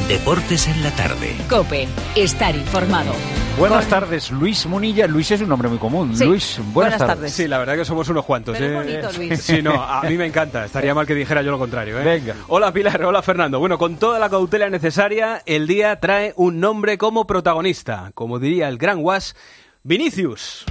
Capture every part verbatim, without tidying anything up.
Deportes en la tarde. COPE. Estar informado. Buenas tardes, Luis Munilla. Luis es un nombre muy común. Sí. Luis, buenas, Buenas tardes. tardes. Sí, la verdad que somos unos cuantos. Pero ¿eh? es bonito, Luis. Sí, no, a mí me encanta. Estaría mal que dijera yo lo contrario. ¿eh? Venga. Hola Pilar, hola Fernando. Bueno, con toda la cautela necesaria, el día trae un nombre como protagonista. Como diría el gran Guas, Vinicius.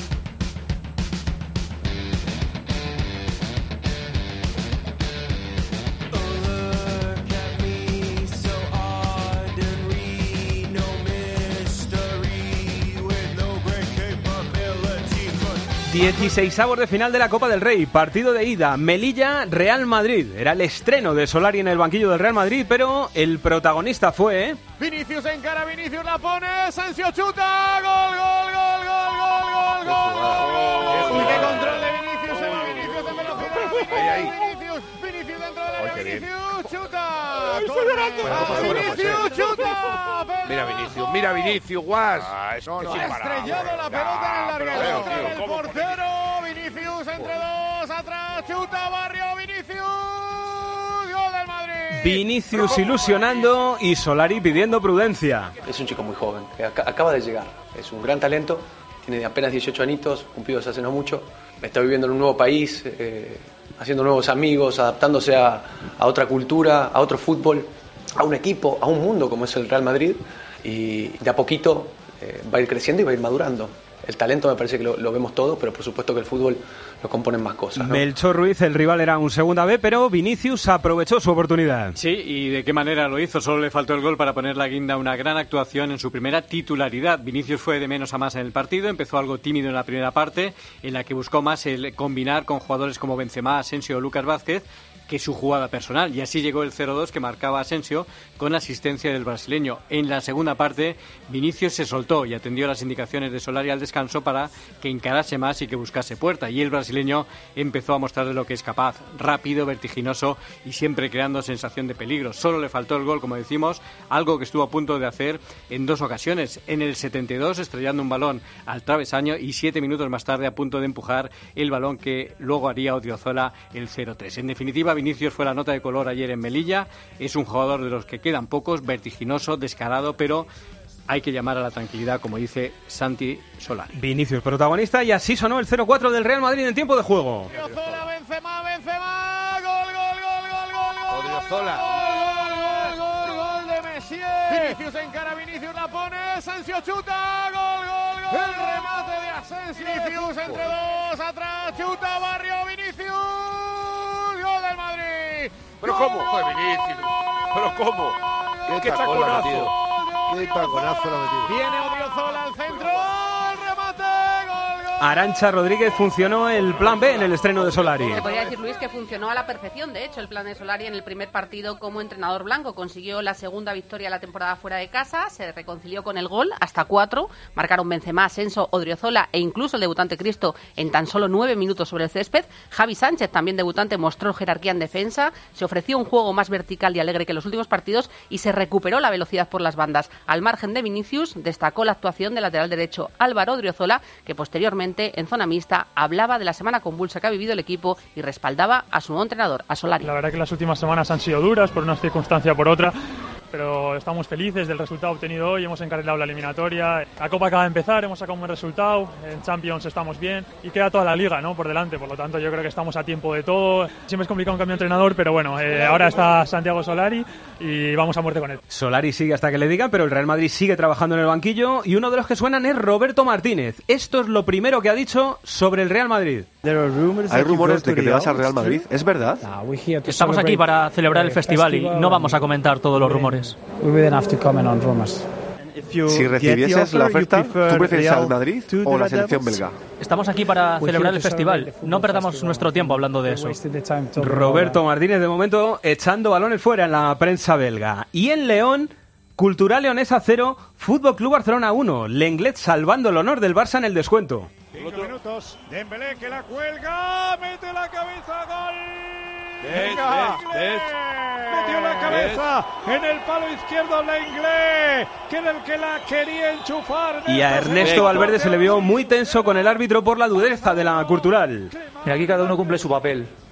dieciseisavos de final de la Copa del Rey, partido de ida, Melilla-Real Madrid. Era el estreno de Solari en el banquillo del Real Madrid, pero el protagonista fue... ¿eh? Vinicius encara, Vinicius la pone, Asensio chuta, gol, gol, gol, gol, gol, gol, gol, gol. ¡Qué control de Vinicius! Se va Vinicius en velocidad. Vinicius, Vinicius dentro del área, Vinicius chuta. Vinicius chuta. Mira Vinicius, mira Vinicius, Guas. Ha estrellado la pelota en el larguero. El portero, Vinicius entre dos, atrás, chuta, Barrio, Vinicius, gol del Madrid. Vinicius ilusionando y Solari pidiendo prudencia. Es un chico muy joven, que ac- acaba de llegar. Es un gran talento, tiene apenas dieciocho añitos, cumplidos hace no mucho. Está viviendo en un nuevo país, eh, haciendo nuevos amigos, adaptándose a, a otra cultura, a otro fútbol, a un equipo, a un mundo como es el Real Madrid. Y de a poquito eh, va a ir creciendo y va a ir madurando. El talento me parece que lo, lo vemos todos, pero por supuesto que el fútbol lo componen más cosas, ¿no? Melchor Ruiz, el rival era un segunda B, pero Vinicius aprovechó su oportunidad. Sí, y de qué manera lo hizo. Solo le faltó el gol para poner la guinda a una gran actuación en su primera titularidad. Vinicius fue de menos a más en el partido, empezó algo tímido en la primera parte, en la que buscó más el combinar con jugadores como Benzema, Asensio o Lucas Vázquez que su jugada personal, y así llegó el cero dos que marcaba Asensio con asistencia del brasileño. En la segunda parte, Vinicius se soltó y atendió las indicaciones de Solari al descanso para que encarase más y que buscase puerta, y el brasileño empezó a mostrar de lo que es capaz, rápido, vertiginoso y siempre creando sensación de peligro. Solo le faltó el gol, como decimos, algo que estuvo a punto de hacer en dos ocasiones, en el setenta y dos estrellando un balón al travesaño y siete minutos más tarde a punto de empujar el balón que luego haría Odriozola el cero tres. En definitiva, Vinicius fue la nota de color ayer en Melilla. Es un jugador de los que quedan pocos, vertiginoso, descarado, pero hay que llamar a la tranquilidad, como dice Santi Solari. Vinicius protagonista, y así sonó el cero cuatro del Real Madrid en tiempo de juego. Odriozola, Benzema, Benzema, gol, gol, gol, gol, gol, gol. Odriozola. Gol, gol, gol, gol de Messi. Vinicius encara, Vinicius la pone, Asensio chuta, gol, gol, gol. El remate de Asensio. Vinicius entre dos, atrás, chuta, Barrio, Vinicius. Gol del Madrid. ¿Pero cómo? Joder, Vinicius. ¿Pero cómo? ¡Qué taconazo! ¡Qué taconazo lo ha metido! Viene Odriozola al centro. ¡El remate! ¡Gol, gol! Arancha Rodríguez, funcionó el plan B en el estreno de Solari. Se podría decir, Luis, que funcionó a la perfección. De hecho, el plan de Solari en el primer partido como entrenador blanco consiguió la segunda victoria de la temporada fuera de casa, se reconcilió con el gol, hasta cuatro, marcaron Benzema, Asensio, Odriozola e incluso el debutante Cristo en tan solo nueve minutos sobre el césped. Javi Sánchez, también debutante, mostró jerarquía en defensa, se ofreció un juego más vertical y alegre que en los últimos partidos y se recuperó la velocidad por las bandas. Al margen de Vinicius, destacó la actuación del lateral derecho Álvaro Odriozola, que posteriormente en zona mixta hablaba de la semana convulsa que ha vivido el equipo y respaldaba a su nuevo entrenador, a Solari. La verdad que las últimas semanas han sido duras por una circunstancia o por otra, pero estamos felices del resultado obtenido hoy. Hemos encarrilado la eliminatoria, la Copa acaba de empezar, hemos sacado un buen resultado, en Champions estamos bien y queda toda la Liga, ¿no?, por delante, por lo tanto yo creo que estamos a tiempo de todo. Siempre es complicado un cambio de entrenador, pero bueno, eh, ahora está Santiago Solari y vamos a muerte con él. Solari sigue hasta que le digan, pero el Real Madrid sigue trabajando en el banquillo y uno de los que suenan es Roberto Martínez. Esto es lo primero que ha dicho sobre el Real Madrid. Hay rumores de que te vas al Real Madrid, ¿es verdad? Estamos aquí para celebrar el festival y no vamos a comentar todos los rumores. Si recibieses la oferta, ¿tú prefieres al Madrid o la selección belga? Estamos aquí para celebrar el festival. No perdamos nuestro tiempo hablando de eso. Roberto Martínez, de momento, echando balones fuera en la prensa belga. Y en León, Cultural Leonesa cero, Fútbol Club Barcelona uno. Lenglet salvando el honor del Barça en el descuento. Cinco minutos, Dembélé que la cuelga, mete la cabeza, gol. Venga, metió la cabeza en el palo izquierdo Lenglet, que era el que la quería enchufar. Y a Ernesto Valverde se le vio muy tenso con el árbitro por la dureza de la Cultural. Y aquí cada uno cumple su papel.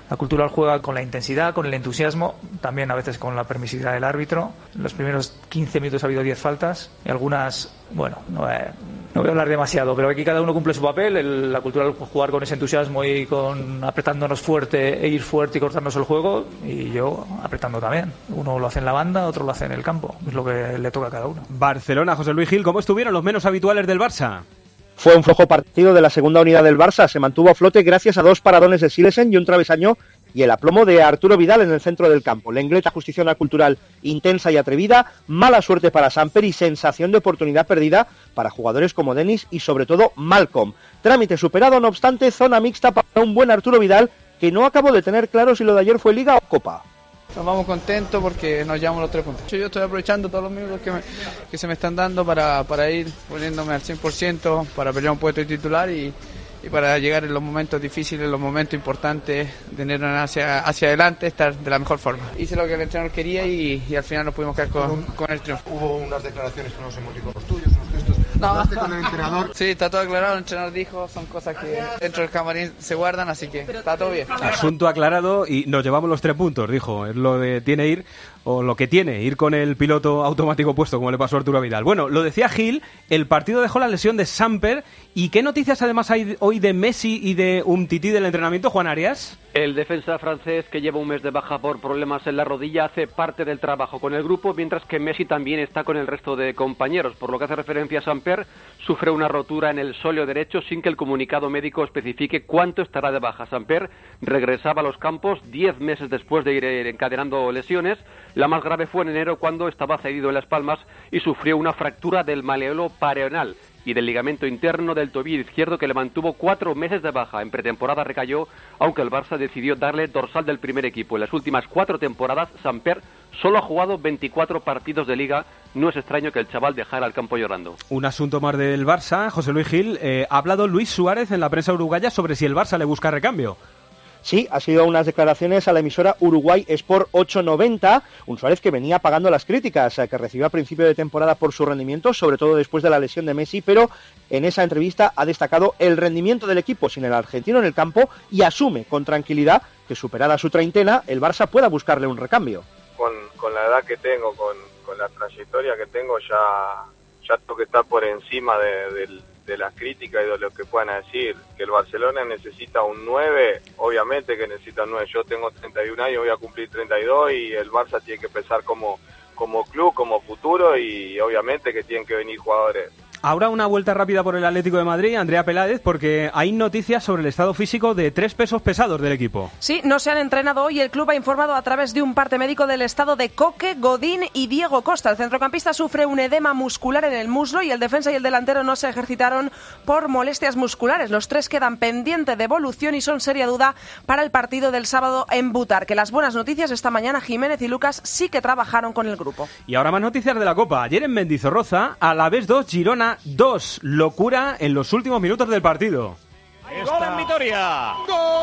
La Cultural juega con la intensidad, con el entusiasmo, también a veces con la permisividad del árbitro. En los primeros quince minutos ha habido diez faltas y algunas, bueno, no, eh, no voy a hablar demasiado, pero aquí cada uno cumple su papel. El, la Cultural jugar con ese entusiasmo y con apretándonos fuerte e ir fuerte y cortarnos el juego, y yo apretando también. Uno lo hace en la banda, otro lo hace en el campo. Es lo que le toca a cada uno. Barcelona, José Luis Gil, ¿cómo estuvieron los menos habituales del Barça? Fue un flojo partido de la segunda unidad del Barça, se mantuvo a flote gracias a dos paradones de Silesen y un travesaño y el aplomo de Arturo Vidal en el centro del campo. Lenglet ajustició una Cultural intensa y atrevida, mala suerte para Samper y sensación de oportunidad perdida para jugadores como Denis y sobre todo Malcolm. Trámite superado, no obstante, zona mixta para un buen Arturo Vidal que no acabó de tener claro si lo de ayer fue Liga o Copa. Nos vamos contentos porque nos llevamos los tres puntos. Yo estoy aprovechando todos los minutos que, me, que se me están dando para, para ir poniéndome al cien por ciento, para pelear un puesto de titular y, y para llegar en los momentos difíciles, en los momentos importantes, tener hacia, hacia adelante, estar de la mejor forma. Hice lo que el entrenador quería y, y al final nos pudimos quedar con, con el triunfo. Hubo unas declaraciones, unos emoticonos tuyos, unos gestos. No. ¿Hablaste con el entrenador? Sí, está todo aclarado, el entrenador dijo, son cosas que dentro del camarín se guardan, así que está todo bien. Asunto aclarado y nos llevamos los tres puntos, dijo. Es lo de tiene ir, o lo que tiene, ir con el piloto automático puesto, como le pasó a Arturo Vidal. Bueno, lo decía Gil, el partido dejó la lesión de Samper. ¿Y qué noticias además hay hoy de Messi y de Umtiti del entrenamiento, Juan Arias? El defensa francés, que lleva un mes de baja por problemas en la rodilla, hace parte del trabajo con el grupo, mientras que Messi también está con el resto de compañeros. Por lo que hace referencia a Samper, sufre una rotura en el sóleo derecho sin que el comunicado médico especifique cuánto estará de baja. Samper regresaba a los campos diez meses después de ir encadenando lesiones. La más grave fue en enero, cuando estaba cedido en Las Palmas y sufrió una fractura del maleolo pareonal y del ligamento interno del tobillo izquierdo, que le mantuvo cuatro meses de baja. En pretemporada recayó, aunque el Barça decidió darle dorsal del primer equipo. En las últimas cuatro temporadas, Samper solo ha jugado veinticuatro partidos de Liga. No es extraño que el chaval dejara el campo llorando. Un asunto más del Barça, José Luis Gil. Eh, ha hablado Luis Suárez en la prensa uruguaya sobre si el Barça le busca recambio. Sí, ha sido unas declaraciones a la emisora Uruguay Sport ochocientos noventa, un Suárez que venía pagando las críticas que recibió a principio de temporada por su rendimiento, sobre todo después de la lesión de Messi, pero en esa entrevista ha destacado el rendimiento del equipo sin el argentino en el campo y asume con tranquilidad que, superada su treintena, el Barça pueda buscarle un recambio. Con, con la edad que tengo, con, con la trayectoria que tengo, ya, ya tengo que estar por encima de, de, de las críticas y de lo que puedan decir. Que el Barcelona necesita un nueve, obviamente que necesita un nueve. Yo tengo treinta y un años, voy a cumplir treinta y dos y el Barça tiene que pensar como, como club, como futuro, y obviamente que tienen que venir jugadores. Ahora una vuelta rápida por el Atlético de Madrid, Andrea Peláez, porque hay noticias sobre el estado físico de tres pesos pesados del equipo. Sí, no se han entrenado hoy. El club ha informado a través de un parte médico del estado de Coque, Godín y Diego Costa. El centrocampista sufre un edema muscular en el muslo y el defensa y el delantero no se ejercitaron por molestias musculares. Los tres quedan pendientes de evolución y son seria duda para el partido del sábado en Butar. Que las buenas noticias, esta mañana Jiménez y Lucas sí que trabajaron con el grupo. Y ahora más noticias de la Copa. Ayer en Mendizorroza, Alavés dos, Girona dos. Locura en los últimos minutos del partido. Gol en Vitoria.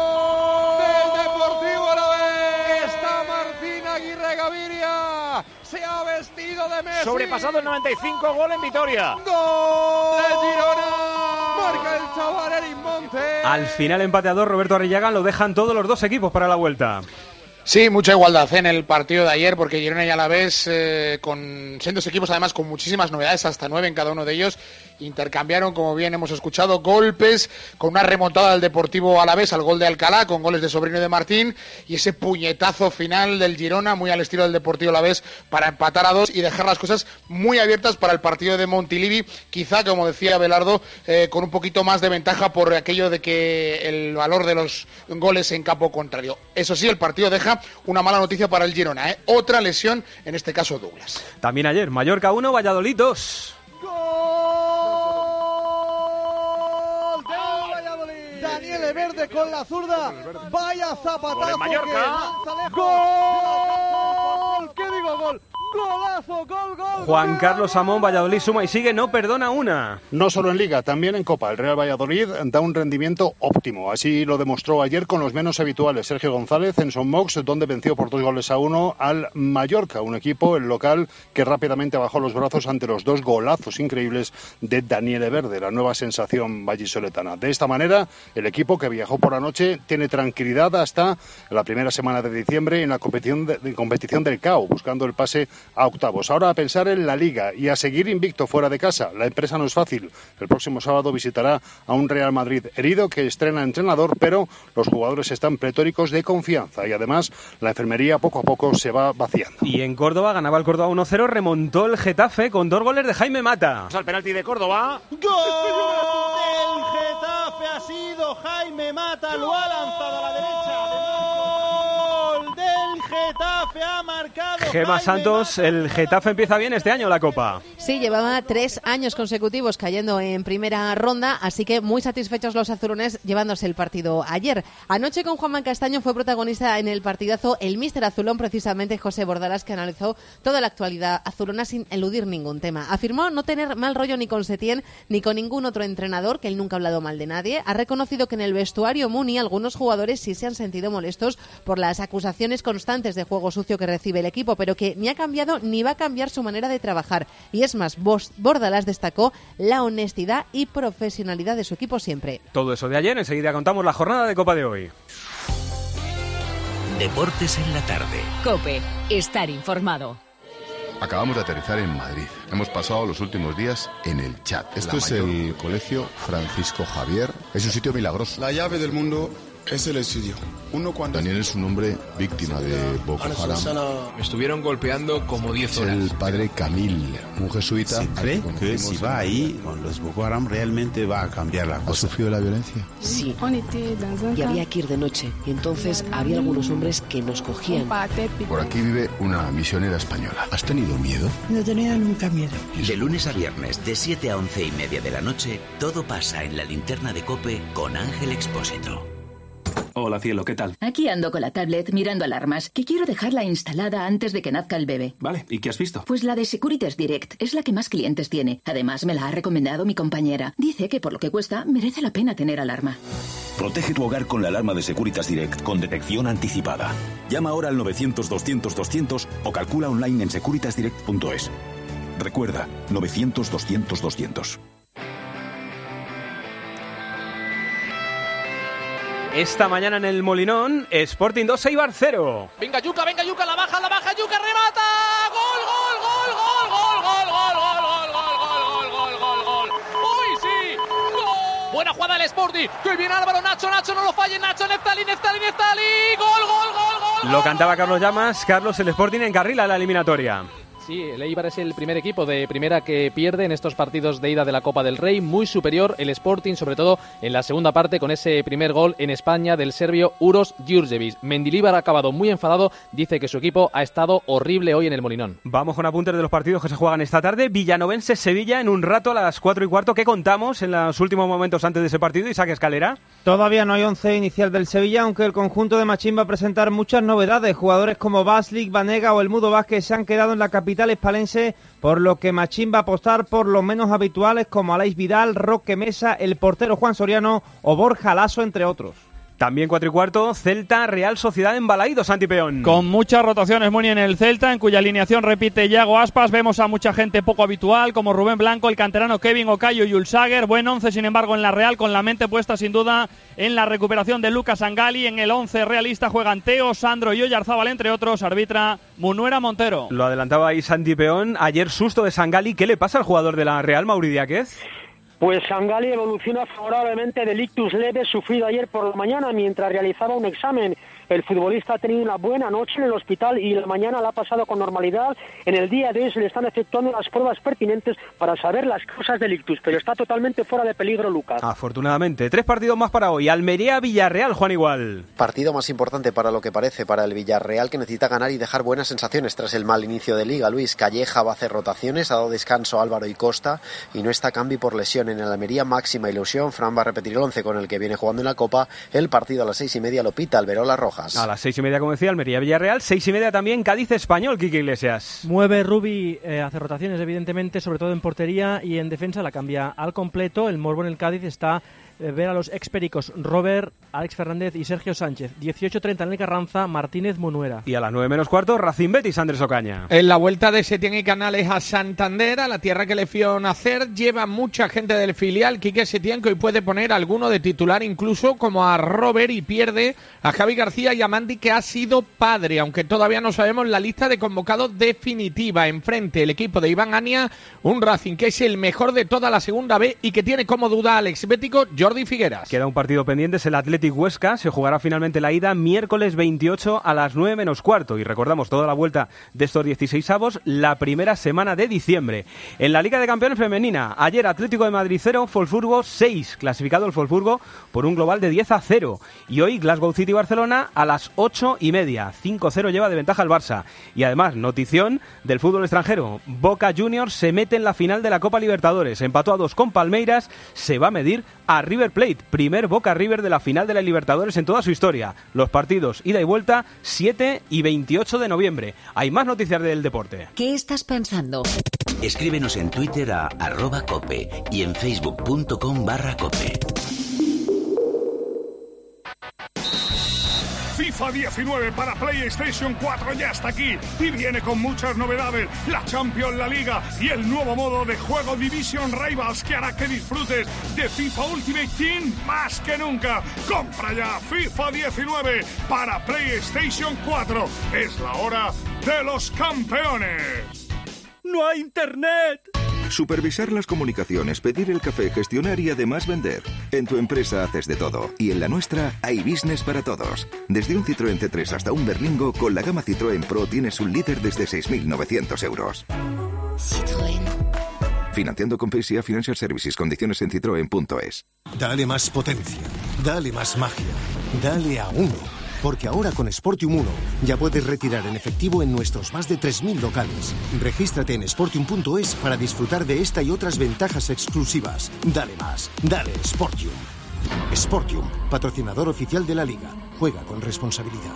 Gol del Deportivo Alavés. Está Martín Aguirre Gaviria. Se ha vestido de Messi. Sobrepasado el noventa y cinco, gol en Vitoria. Gol de Girona. Marca el chaval Eric Montes. Al final, empateador Roberto Arrillaga, lo dejan todos los dos equipos para la vuelta. Sí, mucha igualdad en el partido de ayer, porque Girona y Alavés, eh, con sendos equipos además con muchísimas novedades, hasta nueve en cada uno de ellos, intercambiaron, como bien hemos escuchado, golpes, con una remontada del Deportivo Alavés al gol de Alcalá, con goles de Sobrino y de Martín, y ese puñetazo final del Girona, muy al estilo del Deportivo Alavés, para empatar a dos y dejar las cosas muy abiertas para el partido de Montilivi, quizá, como decía Belardo, eh, con un poquito más de ventaja por aquello de que el valor de los goles en campo contrario. Eso sí, el partido deja una mala noticia para el Girona, ¿eh? Otra lesión, en este caso Douglas. También ayer, Mallorca uno, Valladolid dos. ¡Gol del Valladolid! Daniel Verde con la zurda. Vaya zapatazo. Gol en Mallorca. ¡Gol! ¿Qué digo gol? Golazo, gol, gol. Juan Carlos Amón, Valladolid suma y sigue, no perdona una. No solo en Liga, también en Copa. El Real Valladolid da un rendimiento óptimo. Así lo demostró ayer con los menos habituales. Sergio González en Son Mox, donde venció por dos goles a uno al Mallorca, un equipo, el local, que rápidamente bajó los brazos ante los dos golazos increíbles de Daniele Verde, la nueva sensación vallisoletana. De esta manera, el equipo que viajó por la noche tiene tranquilidad hasta la primera semana de diciembre en la competición, de, de competición del C A O, buscando el pase a octavos. Ahora a pensar en la Liga y a seguir invicto fuera de casa. La empresa no es fácil. El próximo sábado visitará a un Real Madrid herido que estrena entrenador, pero los jugadores están pletóricos de confianza y además la enfermería poco a poco se va vaciando. Y en Córdoba ganaba el Córdoba uno cero, remontó el Getafe con dos goles de Jaime Mata. Al penalti de Córdoba. ¡Gol! El Getafe ha sido Jaime Mata, lo ha lanzado a la derecha. ¡Gol del Getafe! Ha marcado Gema Santos, el Getafe empieza bien este año la Copa. Sí, llevaba tres años consecutivos cayendo en primera ronda, así que muy satisfechos los azurones llevándose el partido ayer. Anoche con Juanma Castaño fue protagonista en el partidazo el míster azulón, precisamente José Bordalas, que analizó toda la actualidad azulona sin eludir ningún tema. Afirmó no tener mal rollo ni con Setién ni con ningún otro entrenador, que él nunca ha hablado mal de nadie. Ha reconocido que en el vestuario Muni algunos jugadores sí se han sentido molestos por las acusaciones constantes de juego sucio que recibe el equipo, pero que ni ha cambiado ni va a cambiar su manera de trabajar. Y es más, Bordalas destacó la honestidad y profesionalidad de su equipo siempre. Todo eso de ayer, enseguida contamos la jornada de Copa de hoy. Deportes en la tarde. COPE, estar informado. Acabamos de aterrizar en Madrid. Hemos pasado los últimos días en el chat. Esto es el Colegio Francisco Javier. Es un sitio milagroso. La llave del mundo es el estudio. Uno cuando... Daniel es un hombre víctima de Boko Haram. Me estuvieron golpeando como diez horas. El padre Camil, un jesuita. ¿Se cree que si va ahí con los Boko Haram realmente va a cambiar la cosa? ¿Has sufrido la violencia? Sí. Y había que ir de noche. Y entonces había algunos hombres que nos cogían. Por aquí vive una misionera española. ¿Has tenido miedo? No tenía nunca miedo. De lunes a viernes, de siete a once y media de la noche, todo pasa en la linterna de COPE con Ángel Expósito. Hola, cielo, ¿qué tal? Aquí ando con la tablet mirando alarmas, que quiero dejarla instalada antes de que nazca el bebé. Vale, ¿y qué has visto? Pues la de Securitas Direct, es la que más clientes tiene. Además, me la ha recomendado mi compañera. Dice que por lo que cuesta, merece la pena tener alarma. Protege tu hogar con la alarma de Securitas Direct con detección anticipada. Llama ahora al novecientos doscientos doscientos o calcula online en securitas direct punto es. Recuerda, novecientos doscientos doscientos. Esta mañana en el Molinón, Sporting dos, Eibar cero. Venga Yuka, venga Yuka, la baja, la baja, Yuka remata. Gol, gol, gol, gol, gol, gol, gol, gol, gol, gol, gol, gol, gol. Uy, sí. Gol. Buena jugada del Sporting. Que bien Álvaro, Nacho, Nacho, no lo falle, Nacho, Neftali, Neftali, Neftali. Gol, gol, gol, gol. Lo cantaba Carlos Llamas. Carlos, el Sporting encarrila la eliminatoria. Sí, el Eibar es el primer equipo de primera que pierde en estos partidos de ida de la Copa del Rey. Muy superior el Sporting, sobre todo en la segunda parte, con ese primer gol en España del serbio Uros Djurdjevic. Mendilibar ha acabado muy enfadado. Dice que su equipo ha estado horrible hoy en el Molinón. Vamos con apuntes de los partidos que se juegan esta tarde. Villanovense-Sevilla en un rato a las cuatro y cuarto. ¿Qué contamos en los últimos momentos antes de ese partido? Isaac Escalera. Todavía no hay once inicial del Sevilla, aunque el conjunto de Machín va a presentar muchas novedades. Jugadores como Baslik, Vanega o el Mudo Vázquez se han quedado en la capital hispalense, por lo que Machín va a apostar por los menos habituales como Aleix Vidal, Roque Mesa, el portero Juan Soriano o Borja Laso, entre otros. También cuatro y cuarto, Celta, Real Sociedad en Balaído, Santi Peón. Con muchas rotaciones Muni en el Celta, en cuya alineación repite Yago Aspas. Vemos a mucha gente poco habitual, como Rubén Blanco, el canterano Kevin Ocayo y Ulsager. Buen once, sin embargo, en la Real, con la mente puesta sin duda en la recuperación de Lucas Angali. En el once realista juegan Teo, Sandro y Oyarzábal, entre otros. Arbitra Munuera Montero. Lo adelantaba ahí Santi Peón. Ayer susto de Sangali. ¿Qué le pasa al jugador de la Real, Mauri Diáquez? Pues Sangali evoluciona favorablemente del ictus leve sufrido ayer por la mañana mientras realizaba un examen. El futbolista ha tenido una buena noche en el hospital y la mañana la ha pasado con normalidad. En el día de hoy se le están efectuando las pruebas pertinentes para saber las causas del ictus, pero está totalmente fuera de peligro, Lucas. Afortunadamente. Tres partidos más para hoy. Almería-Villarreal, Juan Igual. Partido más importante para lo que parece para el Villarreal, que necesita ganar y dejar buenas sensaciones tras el mal inicio de Liga. Luis Calleja va a hacer rotaciones, ha dado descanso a Álvaro y Costa y no está Cambi por lesión. En el Almería, máxima ilusión. Fran va a repetir el once con el que viene jugando en la Copa. El partido a las seis y media lo pita Alberola Roja. rojas. A las seis y media, como decía, Almería-Villarreal. Seis y media también Cádiz-Español, Quique Iglesias. Mueve Rubi, eh, hace rotaciones, evidentemente, sobre todo en portería y en defensa la cambia al completo. El morbo en el Cádiz está eh, ver a los expericos Robert, Alex Fernández y Sergio Sánchez. dieciocho treinta en el Carranza, Martínez Munuera. Y a las nueve menos cuarto, Racing Betis, Andrés Ocaña. En la vuelta de Setién y Canales a Santander, a la tierra que le vio nacer, lleva mucha gente del filial Quique Setién, que hoy puede poner alguno de titular, incluso como a Robert, y pierde a Javi García y a Mandi, que ha sido padre, aunque todavía no sabemos la lista de convocados definitiva. Enfrente el equipo de Iván Ania, un Racing que es el mejor de toda la segunda B y que tiene como duda al exbético Jordi Figueras. Queda un partido pendiente, es el Athletic Huesca. Se jugará finalmente la ida miércoles veintiocho a las nueve menos cuarto. Y recordamos toda la vuelta de estos dieciséis avos, la primera semana de diciembre. En la Liga de Campeones Femenina, ayer Atlético de Madrid cero, Wolfsburgo seis. Clasificado el Wolfsburgo por un global de diez a cero. Y hoy Glasgow City Barcelona a las ocho y media. cinco cero lleva de ventaja el Barça. Y además, notición del fútbol extranjero. Boca Juniors se mete en la final de la Copa Libertadores. Empató a dos con Palmeiras. Se va a medir a River Plate. Primer Boca River de la final de la Libertadores en toda su historia. Los partidos ida y vuelta siete y veintiocho de noviembre. Hay más noticias del deporte. ¿Qué estás pensando? Escríbenos en Twitter a arroba cope y en facebook punto com barra cope. FIFA diecinueve para PlayStation cuatro ya está aquí y viene con muchas novedades, la Champions, la Liga y el nuevo modo de juego Division Rivals, que hará que disfrutes de FIFA Ultimate Team más que nunca. Compra ya FIFA diecinueve para PlayStation cuatro. Es la hora de los campeones. ¡No hay internet! Supervisar las comunicaciones, pedir el café, gestionar y además vender. En tu empresa haces de todo. Y en la nuestra hay business para todos. Desde un Citroën C tres hasta un Berlingo, con la gama Citroën Pro tienes un líder desde seis mil novecientos euros. Citroën. Financiando con P S A Financial Services. Condiciones en citroen punto es. Dale más potencia. Dale más magia. Dale a uno. Porque ahora con Sportium uno ya puedes retirar en efectivo en nuestros más de tres mil locales. Regístrate en sportium punto es para disfrutar de esta y otras ventajas exclusivas. Dale más, dale Sportium. Sportium, patrocinador oficial de la Liga. Juega con responsabilidad.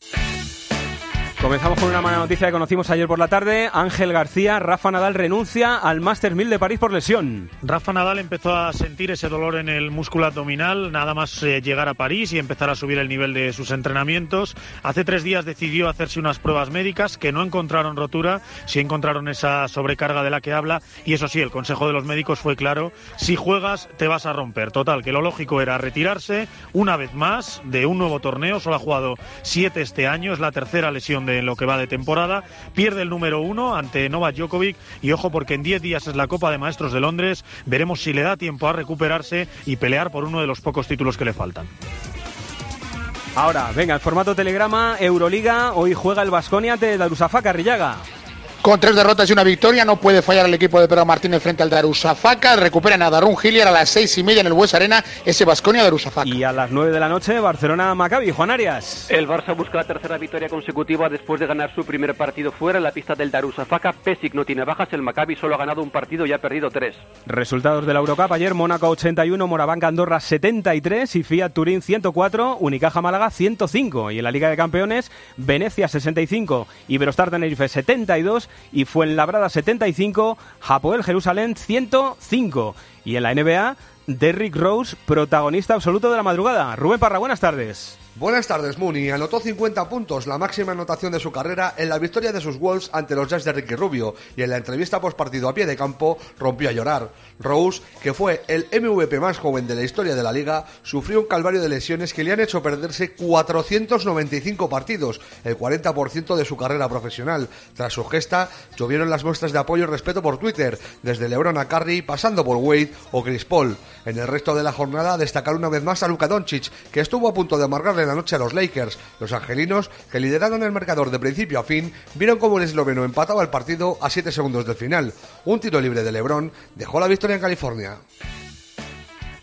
Comenzamos con una mala noticia que conocimos ayer por la tarde. Ángel García, Rafa Nadal renuncia al Masters mil de París por lesión. Rafa Nadal empezó a sentir ese dolor en el músculo abdominal nada más eh, llegar a París y empezar a subir el nivel de sus entrenamientos. Hace tres días decidió hacerse unas pruebas médicas que no encontraron rotura, sí encontraron esa sobrecarga de la que habla, y eso sí, el consejo de los médicos fue claro: si juegas te vas a romper. Total, que lo lógico era retirarse una vez más de un nuevo torneo. Solo ha jugado siete este año, es la tercera lesión de en lo que va de temporada. Pierde el número uno ante Novak Djokovic y ojo, porque en diez días es la Copa de Maestros de Londres. Veremos si le da tiempo a recuperarse y pelear por uno de los pocos títulos que le faltan. Ahora, venga, el formato telegrama, Euroliga. Hoy juega el Baskonia ante Darussafaka, Arrillaga. Con tres derrotas y una victoria, no puede fallar el equipo de Pedro Martínez frente al Darussafaka. Recuperan a Darun Hillier a las seis y media en el Bues Arena, ese Baskonia Darussafaka. Y a las nueve de la noche, Barcelona-Maccabi. Juan Arias. El Barça busca la tercera victoria consecutiva después de ganar su primer partido fuera en la pista del Darussafaka. Pesic no tiene bajas, el Maccabi solo ha ganado un partido y ha perdido tres. Resultados de la Eurocup ayer: Mónaco ochenta y uno, Morabanca Andorra setenta y tres y Fiat Turín ciento cuatro, Unicaja Málaga ciento cinco. Y en la Liga de Campeones, Venecia sesenta y cinco, Iberostar Tenerife setenta y dos y Fuenlabrada setenta y cinco, Hapoel Jerusalén ciento cinco. Y en la N B A, Derrick Rose, protagonista absoluto de la madrugada. Rubén Parra, buenas tardes. Buenas tardes, Muni. Anotó cincuenta puntos, la máxima anotación de su carrera, en la victoria de sus Wolves ante los Jazz de Ricky Rubio, y en la entrevista postpartido a pie de campo rompió a llorar. Rose, que fue el M V P más joven de la historia de la liga, sufrió un calvario de lesiones que le han hecho perderse cuatrocientos noventa y cinco partidos, el cuarenta por ciento de su carrera profesional. Tras su gesta, llovieron las muestras de apoyo y respeto por Twitter, desde LeBron a Curry, pasando por Wade o Chris Paul. En el resto de la jornada, destacar una vez más a Luka Doncic, que estuvo a punto de amargarle la noche a los Lakers. Los angelinos, que lideraron el marcador de principio a fin, vieron como el esloveno empataba el partido a siete segundos del final. Un tiro libre de LeBron dejó la victoria en California.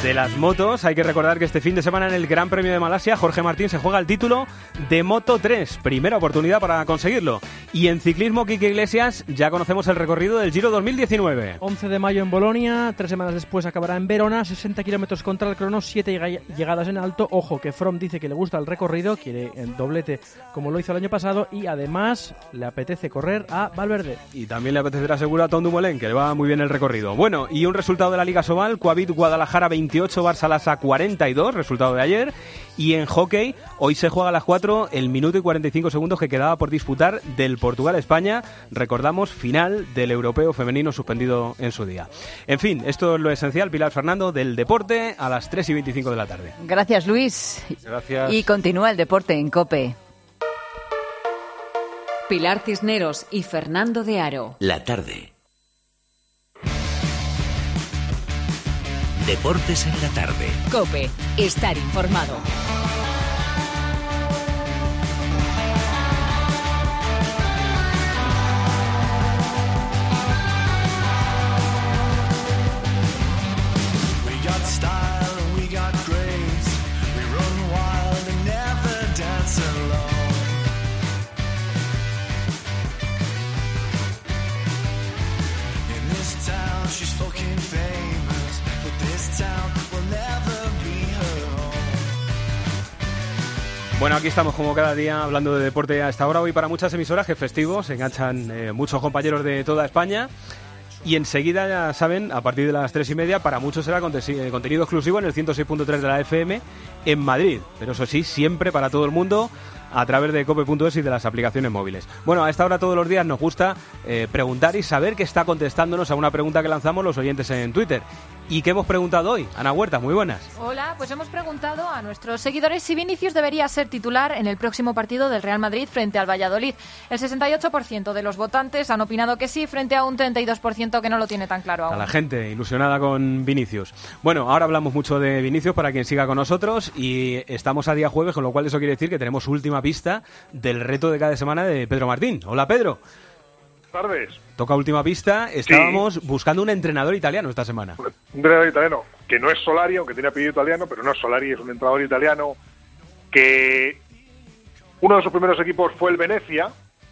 de las motos, hay que recordar que este fin de semana en el Gran Premio de Malasia, Jorge Martín se juega el título de Moto tres, primera oportunidad para conseguirlo. Y en ciclismo, Quique Iglesias, ya conocemos el recorrido del Giro dos mil diecinueve. once de mayo en Bolonia, tres semanas después acabará en Verona, sesenta kilómetros contra el crono, siete llegadas en alto. Ojo, que Froome dice que le gusta el recorrido, quiere el doblete como lo hizo el año pasado, y además le apetece correr a Valverde. Y también le apetecerá seguro a Tom Dumoulin, que le va muy bien el recorrido. Bueno, y un resultado de la Liga Sobal, Coavit Guadalajara veintiocho, Barça Lassa cuarenta y dos, resultado de ayer. Y en hockey, hoy se juega a las cuatro el minuto y cuarenta y cinco segundos que quedaba por disputar del Portugal-España. Recordamos, final del europeo femenino suspendido en su día. En fin, esto es lo esencial, Pilar Fernando, del deporte a las tres y veinticinco de la tarde. Gracias, Luis. Gracias. Y continúa el deporte en COPE. Pilar Cisneros y Fernando de Aro. La tarde. Deportes en la tarde. COPE. Estar informado. Bueno, aquí estamos como cada día hablando de deporte a esta hora. Hoy para muchas emisoras que festivos se enganchan eh, muchos compañeros de toda España. Y enseguida, ya saben, a partir de las tres y media, para muchos será conte- contenido exclusivo en el ciento seis punto tres de la F M en Madrid. Pero eso sí, siempre para todo el mundo a través de cope punto es y de las aplicaciones móviles. Bueno, a esta hora todos los días nos gusta eh, preguntar y saber qué está contestándonos a una pregunta que lanzamos los oyentes en Twitter. ¿Y qué hemos preguntado hoy? Ana Huerta, muy buenas. Hola, pues hemos preguntado a nuestros seguidores si Vinicius debería ser titular en el próximo partido del Real Madrid frente al Valladolid. El sesenta y ocho por ciento de los votantes han opinado que sí, frente a un treinta y dos por ciento que no lo tiene tan claro aún. A la gente ilusionada con Vinicius. Bueno, ahora hablamos mucho de Vinicius para quien siga con nosotros y estamos a día jueves, con lo cual eso quiere decir que tenemos última pista del reto de cada semana de Pedro Martín. Hola, Pedro. Buenas tardes. Toca última pista. Estábamos sí. buscando un entrenador italiano esta semana. Un entrenador italiano, que no es Solari, aunque tiene apellido italiano, pero no es Solari, es un entrenador italiano que uno de sus primeros equipos fue el Venecia,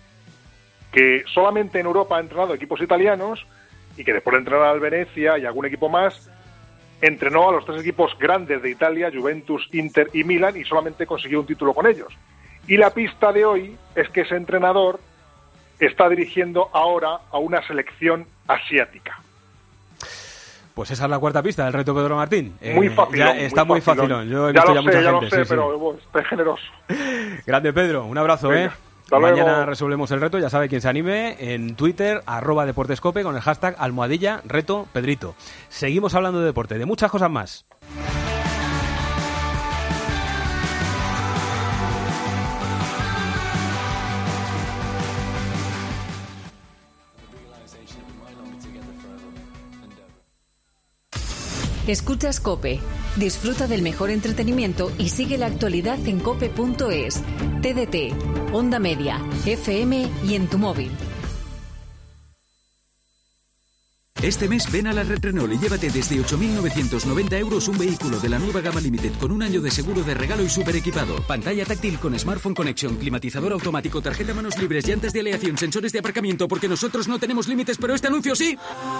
que solamente en Europa ha entrenado equipos italianos y que después de entrenar al Venecia y algún equipo más, entrenó a los tres equipos grandes de Italia, Juventus, Inter y Milan, y solamente consiguió un título con ellos. Y la pista de hoy es que ese entrenador está dirigiendo ahora a una selección asiática. Pues esa es la cuarta pista del reto Pedro Martín. Muy eh, fácil. Está muy facilón. Yo he ya visto lo ya sé, mucha ya gente. lo sé, sí, pero sí. estoy generoso. Grande Pedro, un abrazo, Venga, ¿eh? hasta Mañana luego. resolvemos el reto, ya sabe quien se anime, en Twitter, arroba deportescope, con el hashtag almohadilla reto Pedrito. Seguimos hablando de deporte, de muchas cosas más. Escuchas COPE. Disfruta del mejor entretenimiento y sigue la actualidad en cope punto es, T D T, Onda Media, F M y en tu móvil. Este mes ven a la Red Renault y llévate desde ocho mil novecientos noventa euros un vehículo de la nueva gama Limited con un año de seguro de regalo y súper equipado. Pantalla táctil con Smartphone Connection, climatizador automático, tarjeta manos libres, llantas de aleación, sensores de aparcamiento, porque nosotros no tenemos límites, pero este anuncio sí.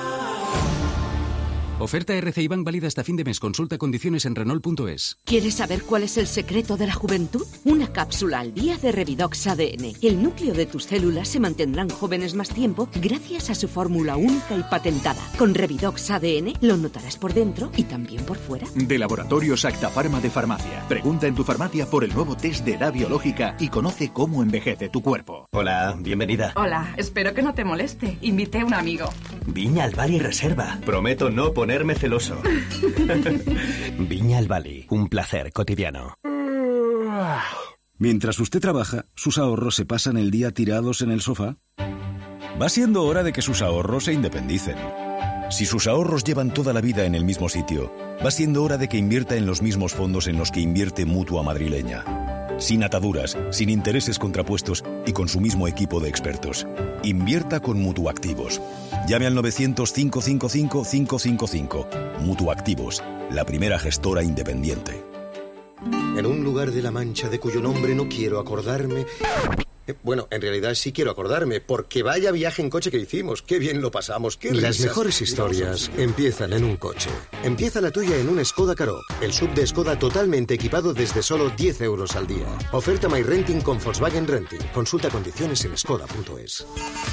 Oferta R C I Bank válida hasta fin de mes. Consulta condiciones en Renault punto es. ¿Quieres saber cuál es el secreto de la juventud? Una cápsula al día de Revidox A D N. El núcleo de tus células se mantendrán jóvenes más tiempo gracias a su fórmula única y patentada. Con Revidox A D N lo notarás por dentro y también por fuera. De Laboratorios Acta Pharma de Farmacia. Pregunta en tu farmacia por el nuevo test de edad biológica y conoce cómo envejece tu cuerpo. Hola, bienvenida. Hola, espero que no te moleste. Invité a un amigo. Viña al Bali Reserva. Prometo no poner ponerme celoso. Viña al Bali, un placer cotidiano. Mientras usted trabaja, sus ahorros se pasan el día tirados en el sofá. Va siendo hora de que sus ahorros se independicen. Si sus ahorros llevan toda la vida en el mismo sitio, va siendo hora de que invierta en los mismos fondos en los que invierte Mutua Madrileña. sin ataduras, sin intereses contrapuestos y con su mismo equipo de expertos. Invierta con Mutuactivos. Llame al novecientos, cinco cinco cinco, cinco cinco cinco. Mutuactivos, la primera gestora independiente. En un lugar de la Mancha de cuyo nombre no quiero acordarme... Eh, bueno, en realidad sí quiero acordarme, porque vaya viaje en coche que hicimos. Qué bien lo pasamos, qué risas. Las mejores historias empiezan en un coche. Empieza la tuya en un Skoda Karoq, el sub de Skoda totalmente equipado desde solo diez euros al día. Oferta My Renting con Volkswagen Renting. Consulta condiciones en skoda punto es.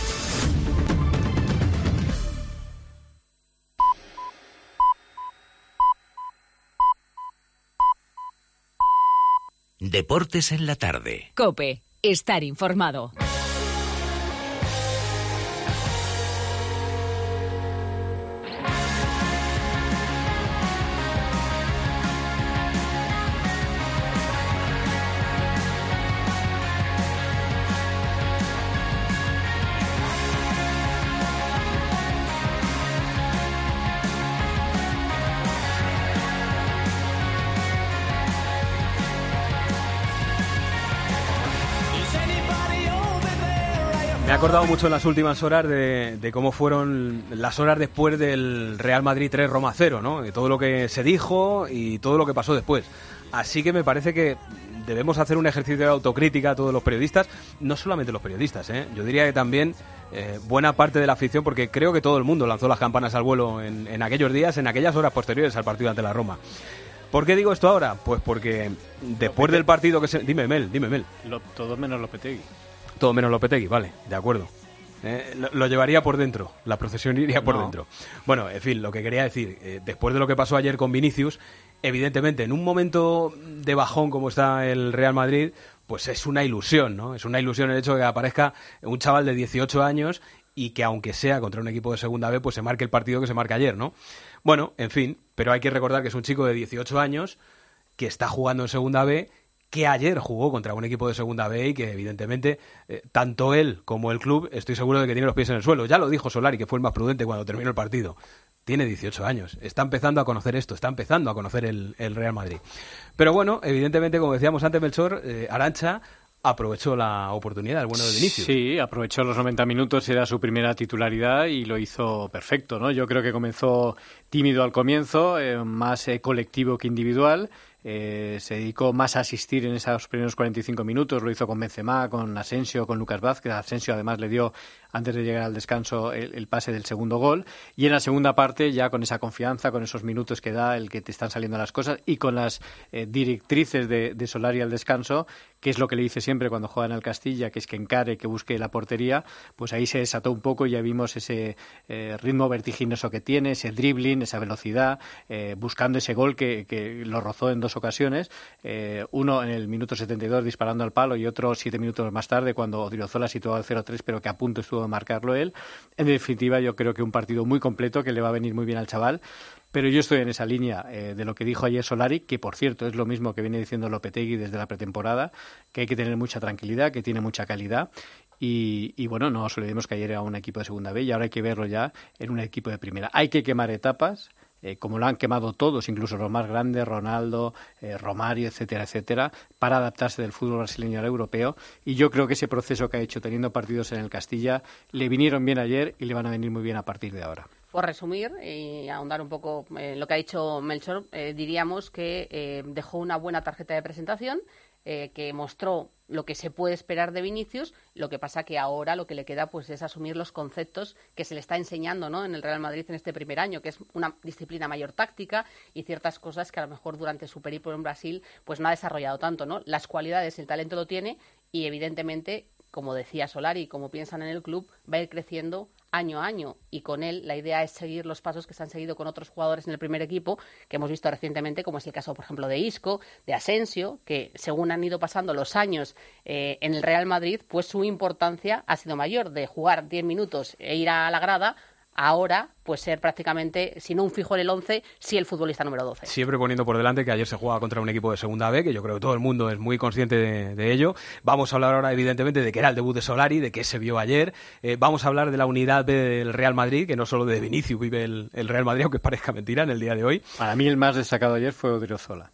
Deportes en la tarde. COPE. Estar informado. Me he acordado mucho en las últimas horas de, de cómo fueron las horas después del Real Madrid tres Roma cero, ¿no? De todo lo que se dijo y todo lo que pasó después. Así que me parece que debemos hacer un ejercicio de autocrítica a todos los periodistas, no solamente los periodistas, ¿eh? Yo diría que también eh, buena parte de la afición, porque creo que todo el mundo lanzó las campanas al vuelo en, en aquellos días, en aquellas horas posteriores al partido ante la Roma. ¿Por qué digo esto ahora? Pues porque después del partido que se... Dime, Mel, dime, Mel. Lo, todo menos Lopetegui. Todo menos Lopetegui, vale, de acuerdo. Eh, lo, lo llevaría por dentro, la procesión iría por no. dentro. Bueno, en fin, lo que quería decir, eh, después de lo que pasó ayer con Vinicius, evidentemente, en un momento de bajón como está el Real Madrid, pues es una ilusión, ¿no? Es una ilusión el hecho de que aparezca un chaval de dieciocho años y que, aunque sea contra un equipo de segunda B, pues se marque el partido que se marca ayer, ¿no? Bueno, en fin, pero hay que recordar que es un chico de dieciocho años que está jugando en segunda B, que ayer jugó contra un equipo de segunda B y que evidentemente eh, tanto él como el club estoy seguro de que tiene los pies en el suelo. Ya lo dijo Solari, que fue el más prudente cuando terminó el partido. Tiene dieciocho años, está empezando a conocer esto, está empezando a conocer el, el Real Madrid. Pero bueno, evidentemente, como decíamos antes, Melchor, eh, Arantxa aprovechó la oportunidad, el bueno de Vinicius. Sí, aprovechó los noventa minutos, era su primera titularidad y lo hizo perfecto, ¿no? Yo creo que comenzó tímido al comienzo, eh, más eh, colectivo que individual. Eh, se dedicó más a asistir en esos primeros cuarenta y cinco minutos, lo hizo con Benzema, con Asensio, con Lucas Vázquez. Asensio además le dio, antes de llegar al descanso, el, el pase del segundo gol, y en la segunda parte ya con esa confianza, con esos minutos que da, el que te están saliendo las cosas, y con las eh, directrices de, de Solari al descanso, que es lo que le dice siempre cuando juega en el Castilla, que es que encare, que busque la portería, pues ahí se desató un poco y ya vimos ese eh, ritmo vertiginoso que tiene, ese dribbling, esa velocidad, eh, buscando ese gol que, que lo rozó en dos ocasiones, eh, uno en el minuto setenta y dos disparando al palo y otro siete minutos más tarde cuando Odriozola situó al cero tres, pero que a punto estuvo de marcarlo él. En definitiva, yo creo que un partido muy completo que le va a venir muy bien al chaval. Pero yo estoy en esa línea eh, de lo que dijo ayer Solari, que por cierto es lo mismo que viene diciendo Lopetegui desde la pretemporada, que hay que tener mucha tranquilidad, que tiene mucha calidad. Y, y bueno, no os olvidemos que ayer era un equipo de segunda B y ahora hay que verlo ya en un equipo de primera. Hay que quemar etapas, eh, como lo han quemado todos, incluso los más grandes, Ronaldo, eh, Romario, etcétera, etcétera, para adaptarse del fútbol brasileño al europeo. Y yo creo que ese proceso que ha hecho teniendo partidos en el Castilla le vinieron bien ayer y le van a venir muy bien a partir de ahora. Por resumir y ahondar un poco en lo que ha dicho Melchor, eh, diríamos que eh, dejó una buena tarjeta de presentación, eh, que mostró lo que se puede esperar de Vinicius. Lo que pasa que ahora lo que le queda pues es asumir los conceptos que se le está enseñando, ¿no?, en el Real Madrid en este primer año, que es una disciplina mayor táctica y ciertas cosas que a lo mejor durante su periplo en Brasil pues no ha desarrollado tanto, ¿no? Las cualidades, el talento lo tiene y evidentemente, como decía Solari, como piensan en el club, va a ir creciendo año a año, y con él la idea es seguir los pasos que se han seguido con otros jugadores en el primer equipo, que hemos visto recientemente, como es el caso, por ejemplo, de Isco, de Asensio, que según han ido pasando los años eh, en el Real Madrid, pues su importancia ha sido mayor, de jugar diez minutos e ir a la grada, ahora pues ser prácticamente, si no un fijo en el once, sí el futbolista número doce. Siempre poniendo por delante que ayer se juega contra un equipo de segunda B, que yo creo que todo el mundo es muy consciente de, de ello. Vamos a hablar ahora, evidentemente, de que era el debut de Solari, de qué se vio ayer. Eh, vamos a hablar de la unidad del Real Madrid, que no solo de Vinicius vive el, el Real Madrid, aunque parezca mentira en el día de hoy. Para mí el más destacado ayer fue Odriozola.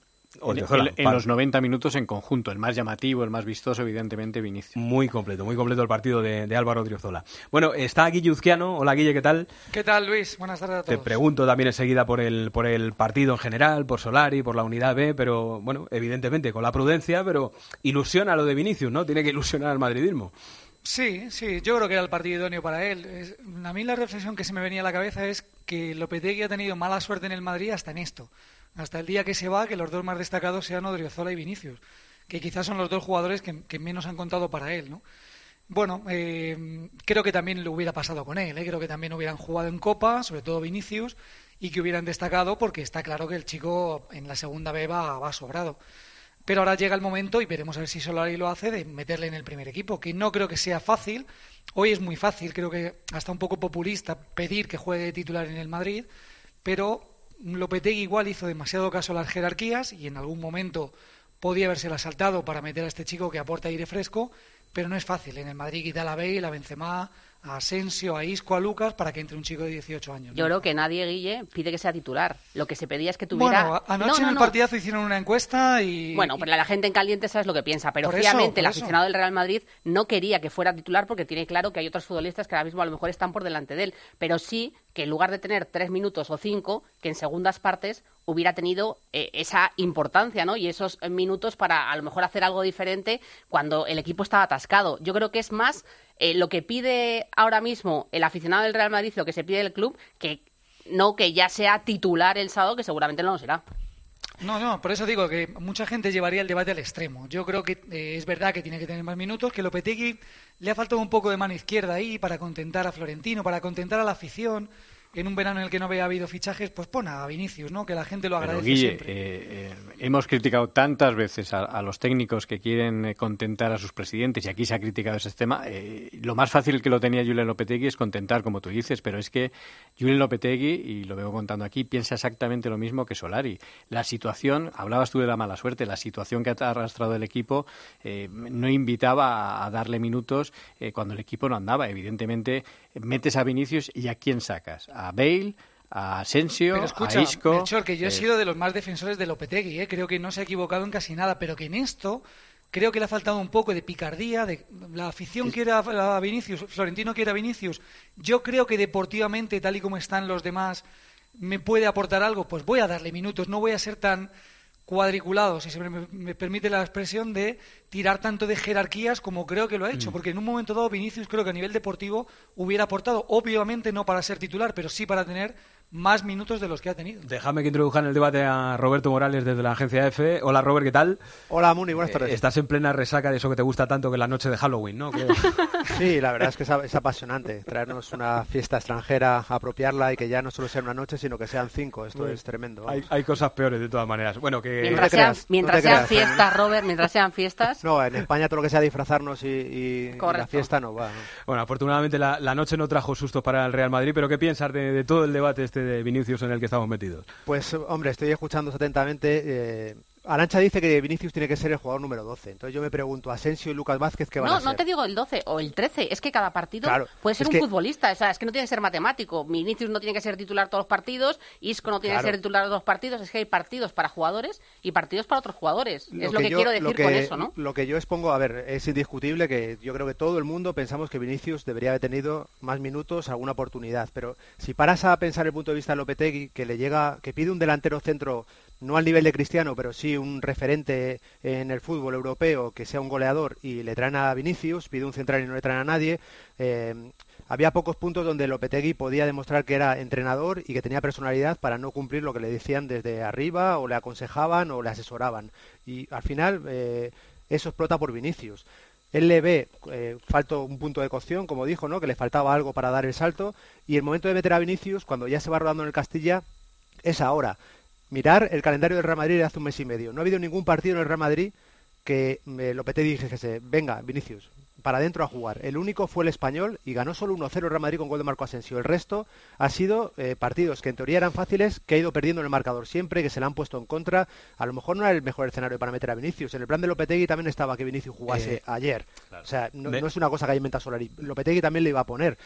Odriozola. En, en, en los noventa minutos en conjunto, el más llamativo, el más vistoso, evidentemente, Vinicius. Muy completo, muy completo el partido de, de Álvaro Odriozola. Bueno, está Guille Uzquiano. Hola, Guille, ¿qué tal? ¿Qué tal, Luis? Buenas tardes a todos. Te pregunto también enseguida por el, por el partido en general, por Solari, por la Unidad B, pero bueno, evidentemente con la prudencia, pero ilusiona lo de Vinicius, ¿no? Tiene que ilusionar al madridismo. Sí, sí, yo creo que era el partido idóneo para él. Es, a mí la reflexión que se me venía a la cabeza es que Lopetegui ha tenido mala suerte en el Madrid hasta en esto. Hasta el día que se va, que los dos más destacados sean Odriozola y Vinicius, que quizás son los dos jugadores que, que menos han contado para él, ¿no? Bueno, eh, creo que también lo hubiera pasado con él, ¿eh? Creo que también hubieran jugado en Copa, sobre todo Vinicius, y que hubieran destacado porque está claro que el chico en la segunda B va, va sobrado. Pero ahora llega el momento, y veremos a ver si Solari lo hace, de meterle en el primer equipo, que no creo que sea fácil. Hoy es muy fácil, creo que hasta un poco populista pedir que juegue de titular en el Madrid, pero Lopetegui igual hizo demasiado caso a las jerarquías y en algún momento podía habérsela saltado para meter a este chico que aporta aire fresco, pero no es fácil. En el Madrid quita a Bale, a Benzema, a Asensio, a Isco, a Lucas, para que entre un chico de dieciocho años, ¿no? Yo creo que nadie, Guille, pide que sea titular. Lo que se pedía es que tuviera... Bueno, anoche no, no, en el no. partidazo hicieron una encuesta y... Bueno, pero la gente en caliente sabes lo que piensa, pero Por eso, obviamente el por eso. aficionado del Real Madrid no quería que fuera titular porque tiene claro que hay otros futbolistas que ahora mismo a lo mejor están por delante de él, pero sí que en lugar de tener tres minutos o cinco, que en segundas partes hubiera tenido eh, esa importancia, ¿no? Y esos eh, minutos para a lo mejor hacer algo diferente cuando el equipo estaba atascado. Yo creo que es más eh, lo que pide ahora mismo el aficionado del Real Madrid, lo que se pide del club, que no que ya sea titular el sábado, que seguramente no lo será. No, no, por eso digo que mucha gente llevaría el debate al extremo. Yo creo que eh, es verdad que tiene que tener más minutos, que Lopetegui le ha faltado un poco de mano izquierda ahí para contentar a Florentino, para contentar a la afición. En un verano en el que no había habido fichajes, pues pon a Vinicius, ¿no? Que la gente lo agradece. Pero, Guille, siempre. Eh, eh, hemos criticado tantas veces a, a los técnicos que quieren eh, contentar a sus presidentes, y aquí se ha criticado ese tema. Eh, lo más fácil que lo tenía Julen Lopetegui es contentar, como tú dices, pero es que Julen Lopetegui, y lo vengo contando aquí, piensa exactamente lo mismo que Solari. La situación, hablabas tú de la mala suerte, la situación que ha arrastrado el equipo eh, no invitaba a, a darle minutos eh, cuando el equipo no andaba. Evidentemente, metes a Vinicius y ¿a quién sacas? A Bale, a Asensio, Pero escucha, a Isco... Melchor, que yo he eh, sido de los más defensores de Lopetegui, ¿eh? Creo que no se ha equivocado en casi nada, pero que en esto creo que le ha faltado un poco de picardía, de la afición quiere a, a Vinicius, Florentino quiere a Vinicius. Yo creo que deportivamente, tal y como están los demás, me puede aportar algo, pues voy a darle minutos, no voy a ser tan cuadriculado, si se me, me permite la expresión, de tirar tanto de jerarquías como creo que lo ha hecho, Mm. porque en un momento dado Vinicius creo que a nivel deportivo hubiera aportado, obviamente no para ser titular, pero sí para tener más minutos de los que ha tenido. Déjame que introduzca en el debate a Roberto Morales desde la agencia F. Hola, Robert, ¿qué tal? Hola, Muni, buenas tardes. Eh, estás en plena resaca de eso que te gusta tanto, que es la noche de Halloween, ¿no? Creo. Sí, la verdad es que es, es apasionante traernos una fiesta extranjera, apropiarla y que ya no solo sea una noche, sino que sean cinco. Esto Bueno, es tremendo. Hay, hay cosas peores, de todas maneras. Bueno, que... Mientras te sean, creas, mientras no te sean creas. fiestas, Robert, mientras sean fiestas... No, en España todo lo que sea disfrazarnos y, y- y la Correcto. fiesta no va. ¿no? Bueno, afortunadamente la, la noche no trajo sustos para el Real Madrid, pero ¿qué piensas de, de todo el debate este de Vinicius en el que estamos metidos? Pues, hombre, estoy escuchando atentamente. Eh, Arantxa dice que Vinicius tiene que ser el jugador número doce. Entonces yo me pregunto, Asensio y Lucas Vázquez, ¿qué van No, a ser? no te digo el doce o el trece, es que cada partido Claro, puede ser es un que- futbolista, o sea, es que no tiene que ser matemático. Vinicius no tiene que ser titular todos los partidos, Isco no tiene Claro. que ser titular todos los partidos, es que hay partidos para jugadores y partidos para otros jugadores. es lo que, yo- quiero decir lo que- con eso, ¿no? Lo que yo expongo, a ver, es indiscutible que yo creo que todo el mundo pensamos que Vinicius debería haber tenido más minutos, alguna oportunidad, pero si paras a pensar el punto de vista de Lopetegui, que le llega, que pide un delantero centro no al nivel de Cristiano, pero sí un referente en el fútbol europeo, que sea un goleador, y le traen a Vinicius, pide un central y no le traen a nadie, eh, había pocos puntos donde Lopetegui podía demostrar que era entrenador y que tenía personalidad para no cumplir lo que le decían desde arriba, o le aconsejaban o le asesoraban. Y al final eh, eso explota por Vinicius. Él le ve, eh, falta un punto de cocción, como dijo, ¿no? Que le faltaba algo para dar el salto, y el momento de meter a Vinicius, cuando ya se va rodando en el Castilla, es ahora. Mirar el calendario del Real Madrid de hace un mes y medio. No ha habido ningún partido en el Real Madrid que eh, Lopetegui dijese, venga, Vinicius, para adentro a jugar. El único fue el Español y ganó solo uno cero el Real Madrid con gol de Marco Asensio. El resto ha sido eh, partidos que en teoría eran fáciles, que ha ido perdiendo en el marcador siempre, que se le han puesto en contra. A lo mejor no era el mejor escenario para meter a Vinicius. En el plan de Lopetegui también estaba que Vinicius jugase Eh, ayer. claro. O sea, no, Me- no es una cosa que haya inventado Solari. Lopetegui también le iba a poner.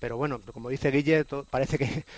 pero bueno, como dice Guille, todo, parece que eh,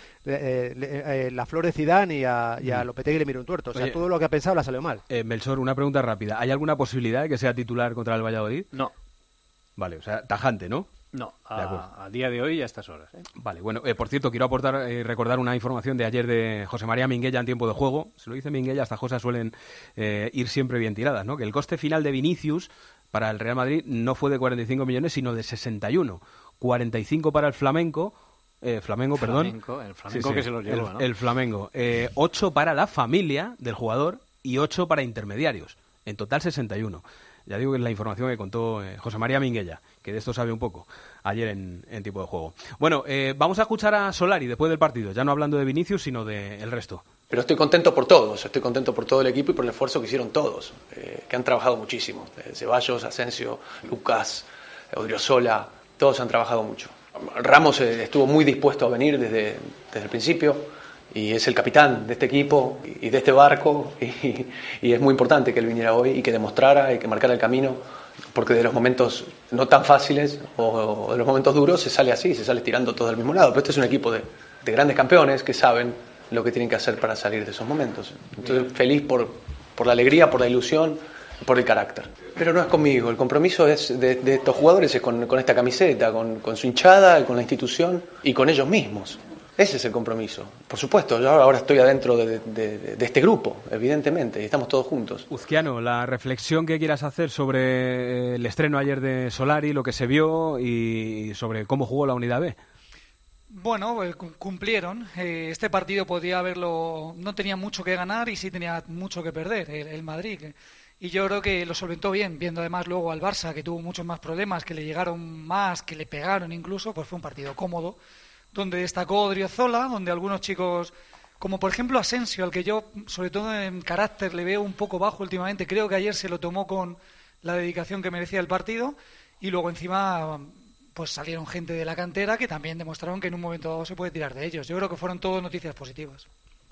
eh, la flor de Zidane y a, y a Lopetegui le mira un tuerto. O sea, Oye, todo lo que ha pensado le ha salido mal. Eh, Melchor, una pregunta rápida. ¿Hay alguna posibilidad de que sea titular contra el Valladolid? No. Vale, o sea, tajante, ¿no? No, a, a día de hoy y a estas horas. ¿eh? Vale, bueno, eh, por cierto, quiero aportar, eh, recordar una información de ayer de José María Minguella en tiempo de juego. Se lo dice Minguella, estas cosas suelen eh, ir siempre bien tiradas, ¿no? Que el coste final de Vinicius para el Real Madrid no fue de cuarenta y cinco millones, sino de sesenta y uno. cuarenta y cinco para el Flamenco, eh, Flamengo, Flamenco, perdón. El Flamenco sí, que sí, se los llevó, el, ¿no? El Flamengo. Eh, ocho para la familia del jugador y ocho para intermediarios. En total sesenta y uno. Ya digo que es la información que contó eh, José María Minguella, que de esto sabe un poco, ayer en, en Tiempo de Juego. Bueno, eh, vamos a escuchar a Solari después del partido, ya no hablando de Vinicius, sino del de resto. Pero estoy contento por todos, estoy contento por todo el equipo y por el esfuerzo que hicieron todos, eh, que han trabajado muchísimo. Eh, Ceballos, Asensio, Lucas, Odriozola, todos han trabajado mucho. Ramos eh, estuvo muy dispuesto a venir desde, desde el principio. Y es el capitán de este equipo y de este barco y, y es muy importante que él viniera hoy y que demostrara y que marcara el camino, porque de los momentos no tan fáciles o de los momentos duros se sale así, se sale tirando todo del mismo lado. Pero este es un equipo de, de grandes campeones que saben lo que tienen que hacer para salir de esos momentos. Entonces, feliz por, por la alegría, por la ilusión, por el carácter. Pero no es conmigo, el compromiso es de, de estos jugadores es con, con esta camiseta, con, con su hinchada, con la institución y con ellos mismos. Ese es el compromiso. Por supuesto, yo ahora estoy adentro de, de, de, de este grupo, evidentemente, y estamos todos juntos. Uzquiano, la reflexión que quieras hacer sobre el estreno ayer de Solari, lo que se vio y sobre cómo jugó la Unidad B. Bueno, cumplieron. Este partido podía haberlo... No tenía mucho que ganar y sí tenía mucho que perder, el, el Madrid. Y yo creo que lo solventó bien, viendo además luego al Barça, que tuvo muchos más problemas, que le llegaron más, que le pegaron incluso, pues fue un partido cómodo, donde destacó Odriozola, donde algunos chicos, como por ejemplo Asensio, al que yo, sobre todo en carácter, le veo un poco bajo últimamente, creo que ayer se lo tomó con la dedicación que merecía el partido, y luego encima pues salieron gente de la cantera que también demostraron que en un momento dado se puede tirar de ellos. Yo creo que fueron todas noticias positivas.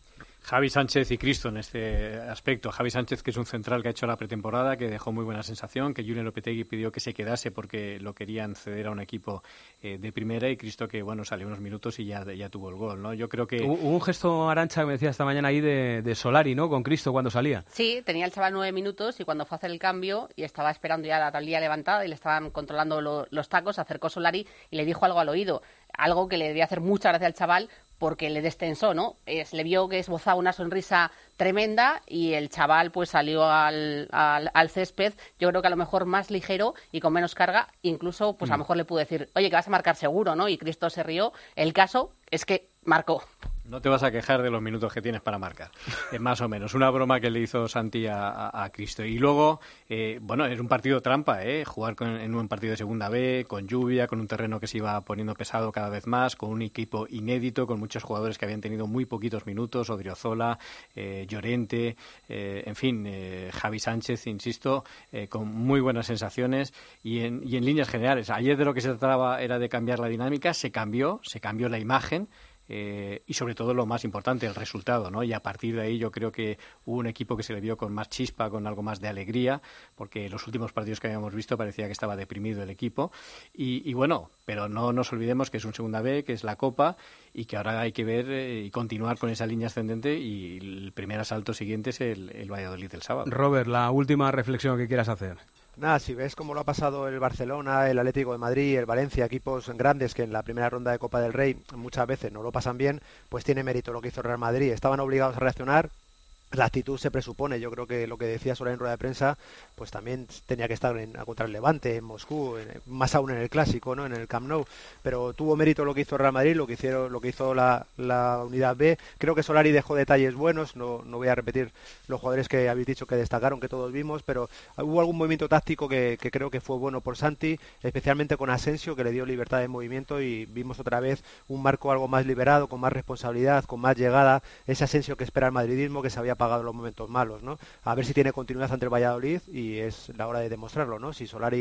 Javi Sánchez y Cristo en este aspecto. Javi Sánchez, que es un central que ha hecho la pretemporada, que dejó muy buena sensación, que Julen Lopetegui pidió que se quedase porque lo querían ceder a un equipo eh, de primera, y Cristo que, bueno, salió unos minutos y ya, ya tuvo el gol, ¿no? Yo creo que... Hubo un gesto, Arantxa, que me decía esta mañana ahí de, de Solari, ¿no? Con Cristo cuando salía. Sí, tenía el chaval nueve minutos y cuando fue a hacer el cambio y estaba esperando ya la tablilla levantada y le estaban controlando lo, los tacos, se acercó Solari y le dijo algo al oído. Algo que le debía hacer mucha gracia al chaval porque le destensó, ¿no? Es, le vio que esbozaba una sonrisa tremenda y el chaval pues salió al, al, al césped, yo creo que a lo mejor más ligero y con menos carga, incluso pues a lo mejor le pudo decir, oye, que vas a marcar seguro, ¿no? Y Cristo se rió. El caso es que marcó. No te vas a quejar de los minutos que tienes para marcar, eh, más o menos. Una broma que le hizo Santi a, a, a Cristo. Y luego, eh, bueno, es un partido trampa, ¿eh? Jugar con, en un partido de segunda B, con lluvia, con un terreno que se iba poniendo pesado cada vez más, con un equipo inédito, con muchos jugadores que habían tenido muy poquitos minutos, Odriozola, eh, Llorente, eh, en fin, eh, Javi Sánchez, insisto, eh, con muy buenas sensaciones y en, y en líneas generales. Ayer de lo que se trataba era de cambiar la dinámica, se cambió, se cambió la imagen. Eh, y sobre todo lo más importante, el resultado, ¿no? Y a partir de ahí yo creo que hubo un equipo que se le vio con más chispa, con algo más de alegría, porque los últimos partidos que habíamos visto parecía que estaba deprimido el equipo. Y, y bueno, pero no nos olvidemos que es un segunda B, que es la Copa, y que ahora hay que ver eh, y continuar con esa línea ascendente, y el primer asalto siguiente es el, el Valladolid del sábado. Robert, la última reflexión que quieras hacer. Nada, si ves cómo lo ha pasado el Barcelona, el Atlético de Madrid, el Valencia, equipos grandes que en la primera ronda de Copa del Rey muchas veces no lo pasan bien, pues tiene mérito lo que hizo el Real Madrid. Estaban obligados a reaccionar. La actitud se presupone, yo creo que lo que decía Solari en rueda de prensa, pues también tenía que estar en, contra el Levante, en Moscú, en, más aún en el Clásico, ¿no? En el Camp Nou, pero tuvo mérito lo que hizo el Real Madrid, lo que hicieron, lo que hizo la, la Unidad B. Creo que Solari dejó detalles buenos, no, no voy a repetir los jugadores que habéis dicho que destacaron, que todos vimos, pero hubo algún movimiento táctico que, que creo que fue bueno por Santi, especialmente con Asensio, que le dio libertad de movimiento, y vimos otra vez un Marco algo más liberado, con más responsabilidad, con más llegada, ese Asensio que espera el madridismo, que se había pagado los momentos malos, ¿no? A ver si tiene continuidad ante el Valladolid, y es la hora de demostrarlo, ¿no? Si Solari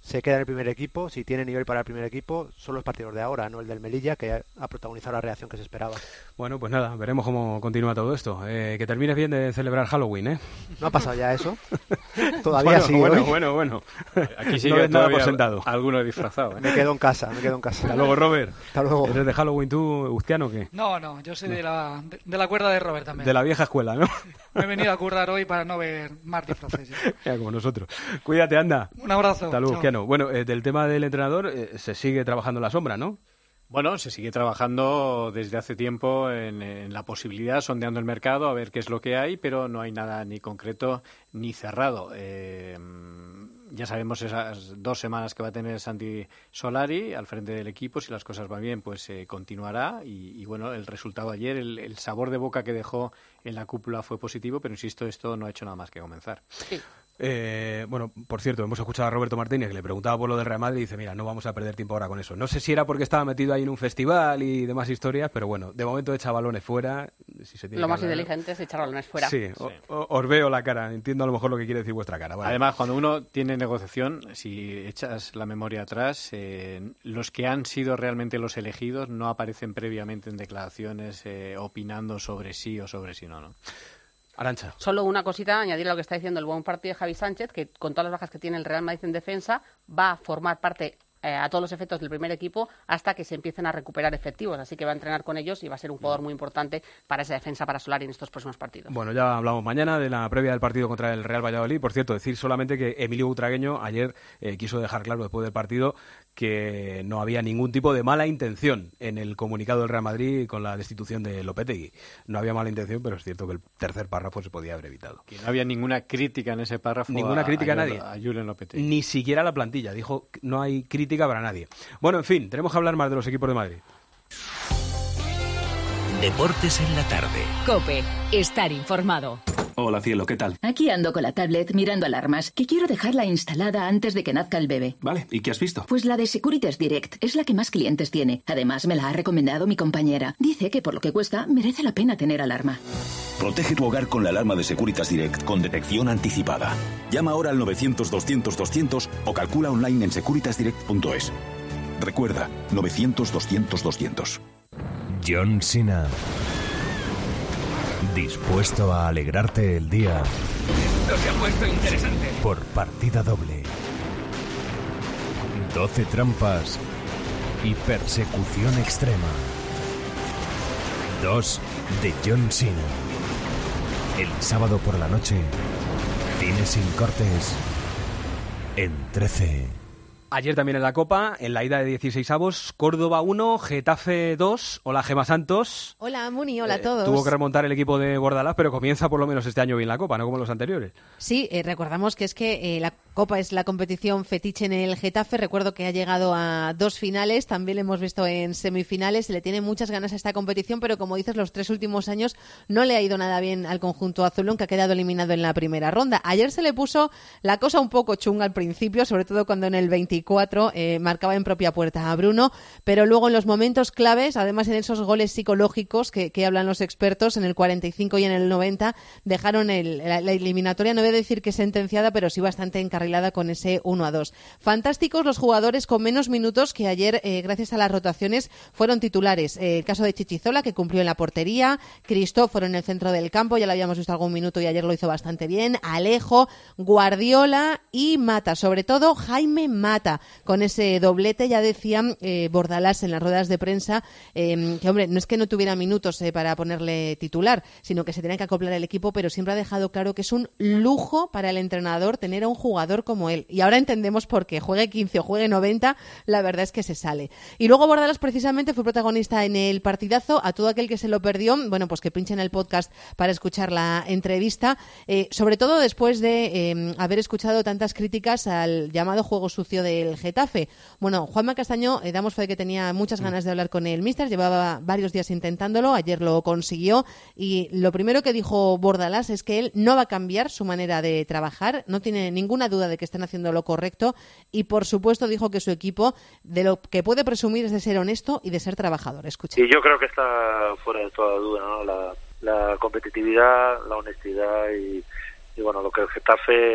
se queda en el primer equipo, si tiene nivel para el primer equipo, son los partidos de ahora, no el del Melilla, que ha protagonizado la reacción que se esperaba. Bueno, pues nada, veremos cómo continúa todo esto. Eh, que termines bien de celebrar Halloween, ¿eh? ¿No ha pasado ya eso? Todavía bueno, sí. Bueno, hoy. bueno, bueno. Aquí sigue no ves nada por todavía sentado. Alguno disfrazado, ¿eh? Me quedo en casa, me quedo en casa. Hasta luego, Robert. Hasta luego. ¿Eres de Halloween tú, Uzquiano, o qué? No, no, yo soy de la, de, de la cuerda de Robert también. De la vieja escuela, ¿no? Me he venido a currar hoy para no ver más disfraces. Ya, como nosotros. Cuídate, anda. Un abrazo. Hasta luego, Chao. Uzquiano. Bueno, eh, del tema del entrenador, eh, se sigue trabajando en la sombra, ¿no? Bueno, se sigue trabajando desde hace tiempo en, en la posibilidad, sondeando el mercado, a ver qué es lo que hay, pero no hay nada ni concreto ni cerrado. Eh, ya sabemos esas dos semanas que va a tener Santi Solari al frente del equipo. Si las cosas van bien, pues eh, continuará. Y, y bueno, el resultado ayer, el, el sabor de boca que dejó en la cúpula fue positivo, pero insisto, esto no ha hecho nada más que comenzar. Sí. Eh, bueno, por cierto, hemos escuchado a Roberto Martínez que le preguntaba por lo del Real Madrid y dice, mira, no vamos a perder tiempo ahora con eso. No sé si era porque estaba metido ahí en un festival y demás historias, pero bueno, de momento echa balones fuera. Si se tiene Lo que más hablar. inteligente es echar balones fuera. Sí, o, o, os veo la cara, entiendo a lo mejor lo que quiere decir vuestra cara. Vale. Además, cuando uno tiene negociación, si echas la memoria atrás, eh, los que han sido realmente los elegidos no aparecen previamente en declaraciones eh, opinando sobre sí o sobre sí no, ¿no? Arantxa. Solo una cosita, añadir a lo que está diciendo el buen partido de Javi Sánchez, que con todas las bajas que tiene el Real Madrid en defensa, va a formar parte eh, a todos los efectos del primer equipo hasta que se empiecen a recuperar efectivos. Así que va a entrenar con ellos y va a ser un jugador muy importante para esa defensa para Solari en estos próximos partidos. Bueno, ya hablamos mañana de la previa del partido contra el Real Valladolid. Por cierto, decir solamente que Emilio Butragueño ayer eh, quiso dejar claro después del partido que no había ningún tipo de mala intención en el comunicado del Real Madrid con la destitución de Lopetegui. No había mala intención, pero es cierto que el tercer párrafo se podía haber evitado. Que no había ninguna crítica en ese párrafo. Ninguna a, crítica a, a nadie. A Julen Lopetegui. Ni siquiera a la plantilla. Dijo que no hay crítica para nadie. Bueno, en fin, tenemos que hablar más de los equipos de Madrid. Deportes en la tarde. COPE. Estar informado. Hola, cielo, ¿qué tal? Aquí ando con la tablet mirando alarmas, que quiero dejarla instalada antes de que nazca el bebé. Vale, ¿y qué has visto? Pues la de Securitas Direct, es la que más clientes tiene. Además, me la ha recomendado mi compañera. Dice que por lo que cuesta, merece la pena tener alarma. Protege tu hogar con la alarma de Securitas Direct con detección anticipada. Llama ahora al novecientos doscientos doscientos o calcula online en securitas direct punto es. Recuerda, novecientos doscientos doscientos. John Cena. Dispuesto a alegrarte el día. Esto se ha puesto interesante. Por partida doble. doce trampas y persecución extrema. Dos de John Cena. El sábado por la noche, cine sin cortes en trece. Ayer también en la Copa, en la ida de dieciseisavos, Córdoba uno, Getafe dos. Hola, Gema Santos. Hola, Muni, hola a todos. Eh, tuvo que remontar el equipo de Bordalás, pero comienza por lo menos este año bien la Copa, no como los anteriores. Sí, eh, recordamos que es que eh, la Copa es la competición fetiche en el Getafe. Recuerdo que ha llegado a dos finales, también lo hemos visto en semifinales. Se le tiene muchas ganas a esta competición, pero como dices, los tres últimos años no le ha ido nada bien al conjunto azulón, que ha quedado eliminado en la primera ronda. Ayer se le puso la cosa un poco chunga al principio, sobre todo cuando en el veinticuatro eh, marcaba en propia puerta a Bruno, pero luego en los momentos claves, además en esos goles psicológicos que, que hablan los expertos, en el cuarenta y cinco y en el noventa, dejaron el, la, la eliminatoria, no voy a decir que sentenciada, pero sí bastante encarrilada con ese uno a dos. Fantásticos los jugadores con menos minutos que ayer, eh, gracias a las rotaciones, fueron titulares. Eh, el caso de Chichizola, que cumplió en la portería, Cristóforo en el centro del campo, ya lo habíamos visto algún minuto y ayer lo hizo bastante bien, Alejo, Guardiola y Mata, sobre todo Jaime Mata, con ese doblete. Ya decían eh, Bordalás en las ruedas de prensa eh, que, hombre, no es que no tuviera minutos eh, para ponerle titular, sino que se tenía que acoplar el equipo, pero siempre ha dejado claro que es un lujo para el entrenador tener a un jugador como él. Y ahora entendemos por qué. Juegue quince o juegue noventa, la verdad es que se sale. Y luego Bordalás precisamente fue protagonista en el partidazo. A todo aquel que se lo perdió, bueno, pues que pinchen el podcast para escuchar la entrevista, eh, sobre todo después de eh, haber escuchado tantas críticas al llamado juego sucio del Getafe. Bueno, Juanma Castaño, eh, damos fe de que tenía muchas ganas de hablar con el míster, llevaba varios días intentándolo, ayer lo consiguió, y lo primero que dijo Bordalás es que él no va a cambiar su manera de trabajar, no tiene ninguna duda de que están haciendo lo correcto, y por supuesto dijo que su equipo de lo que puede presumir es de ser honesto y de ser trabajador. Escucha. Y yo creo que está fuera de toda duda, ¿no? La, la competitividad, la honestidad y, y bueno, lo que el Getafe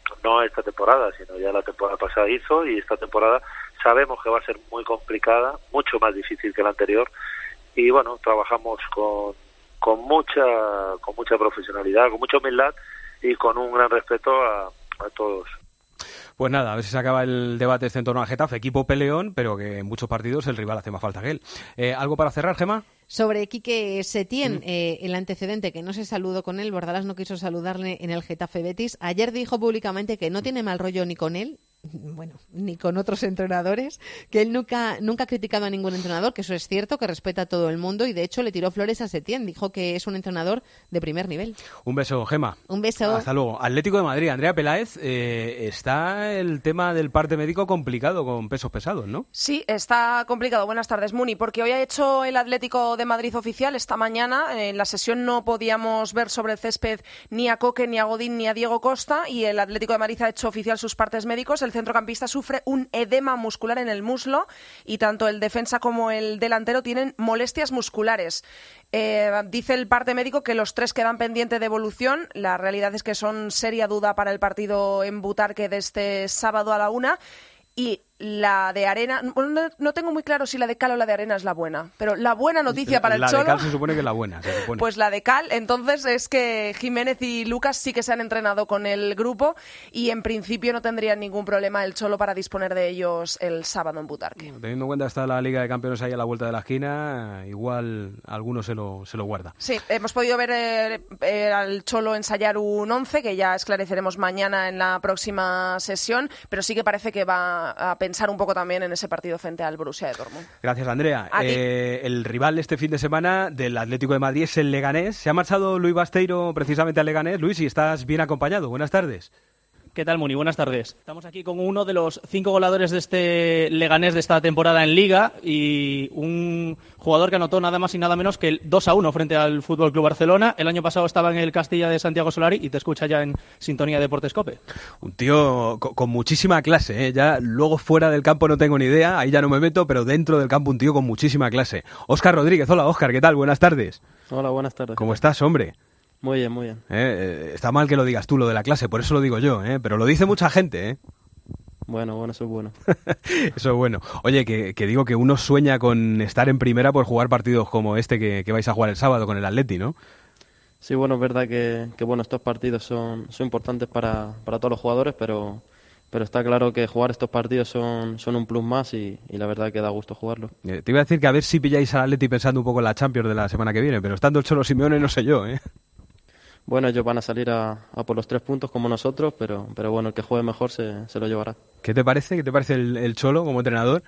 no esta temporada, sino ya la temporada pasada hizo, y esta temporada sabemos que va a ser muy complicada, mucho más difícil que la anterior, y bueno, trabajamos con, con mucha con mucha profesionalidad, con mucha humildad y con un gran respeto a, a todos. Pues nada, a ver si se acaba el debate este en torno al Getafe, equipo peleón, pero que en muchos partidos el rival hace más falta que él. Eh, ¿Algo para cerrar, Gemma? Sobre Quique Setién, Mm. eh, el antecedente que no se saludó con él, Bordalás no quiso saludarle en el Getafe Betis. Ayer dijo públicamente que no tiene mal rollo ni con él, bueno, ni con otros entrenadores, que él nunca nunca ha criticado a ningún entrenador, que eso es cierto, que respeta a todo el mundo, y de hecho le tiró flores a Setién, dijo que es un entrenador de primer nivel. Un beso, Gemma. Un beso. Hasta luego. Atlético de Madrid, Andrea Peláez, eh, está el tema del parte médico complicado con pesos pesados, ¿no? Sí, está complicado. Buenas tardes, Muni, porque hoy ha hecho el Atlético de Madrid oficial. Esta mañana en la sesión no podíamos ver sobre el césped ni a Coque, ni a Godín, ni a Diego Costa, y el Atlético de Madrid ha hecho oficial sus partes médicos. El centrocampista sufre un edema muscular en el muslo y tanto el defensa como el delantero tienen molestias musculares. Eh, dice el parte médico que los tres quedan pendientes de evolución. La realidad es que son seria duda para el partido en Butarque de este sábado a la una. Y la de Arena, bueno, no, no tengo muy claro si la de Cal o la de Arena es la buena, pero la buena noticia para el La Cholo... de Cal se supone que es la buena, se supone. Pues la de Cal, entonces es que Jiménez y Lucas sí que se han entrenado con el grupo y en principio no tendrían ningún problema el Cholo para disponer de ellos el sábado en Butarque. Teniendo en cuenta está la Liga de Campeones ahí a la vuelta de la esquina, igual alguno se lo, se lo guarda. Sí, hemos podido ver eh, eh, al Cholo ensayar un once, que ya esclareceremos mañana en la próxima sesión, pero sí que parece que va a pensar un poco también en ese partido frente al Borussia de Dortmund. Gracias, Andrea. A ti. Eh, el rival este fin de semana del Atlético de Madrid es el Leganés. Se ha marchado Luis Basteiro precisamente al Leganés. Luis, y estás bien acompañado. Buenas tardes. ¿Qué tal, Muni? Buenas tardes. Estamos aquí con uno de los cinco goleadores de este Leganés de esta temporada en Liga y un jugador que anotó nada más y nada menos que el dos a uno frente al F C Barcelona. El año pasado estaba en el Castilla de Santiago Solari y te escucha ya en Sintonía Deportes COPE. Un tío con, con muchísima clase, ¿eh? Ya luego fuera del campo no tengo ni idea, ahí ya no me meto, pero dentro del campo un tío con muchísima clase. Óscar Rodríguez, hola Óscar, ¿qué tal? Buenas tardes. Hola, buenas tardes. ¿Cómo estás, hombre? Muy bien, muy bien. Eh, eh, está mal que lo digas tú, lo de la clase, por eso lo digo yo, ¿eh? Pero lo dice mucha gente, ¿eh? Bueno, bueno, eso es bueno. Eso es bueno. Oye, que, que digo que uno sueña con estar en primera por jugar partidos como este que, que vais a jugar el sábado con el Atleti, ¿no? Sí, bueno, es verdad que, que bueno, estos partidos son, son importantes para, para todos los jugadores, pero, pero está claro que jugar estos partidos son, son un plus más y, y la verdad que da gusto jugarlo. Eh, te iba a decir que a ver si pilláis al Atleti pensando un poco en la Champions de la semana que viene, pero estando el Cholo Simeone no sé yo, ¿eh? Bueno, ellos van a salir a, a por los tres puntos como nosotros, pero, pero bueno, el que juegue mejor se, se lo llevará. ¿Qué te parece? ¿Qué te parece el, el Cholo como entrenador?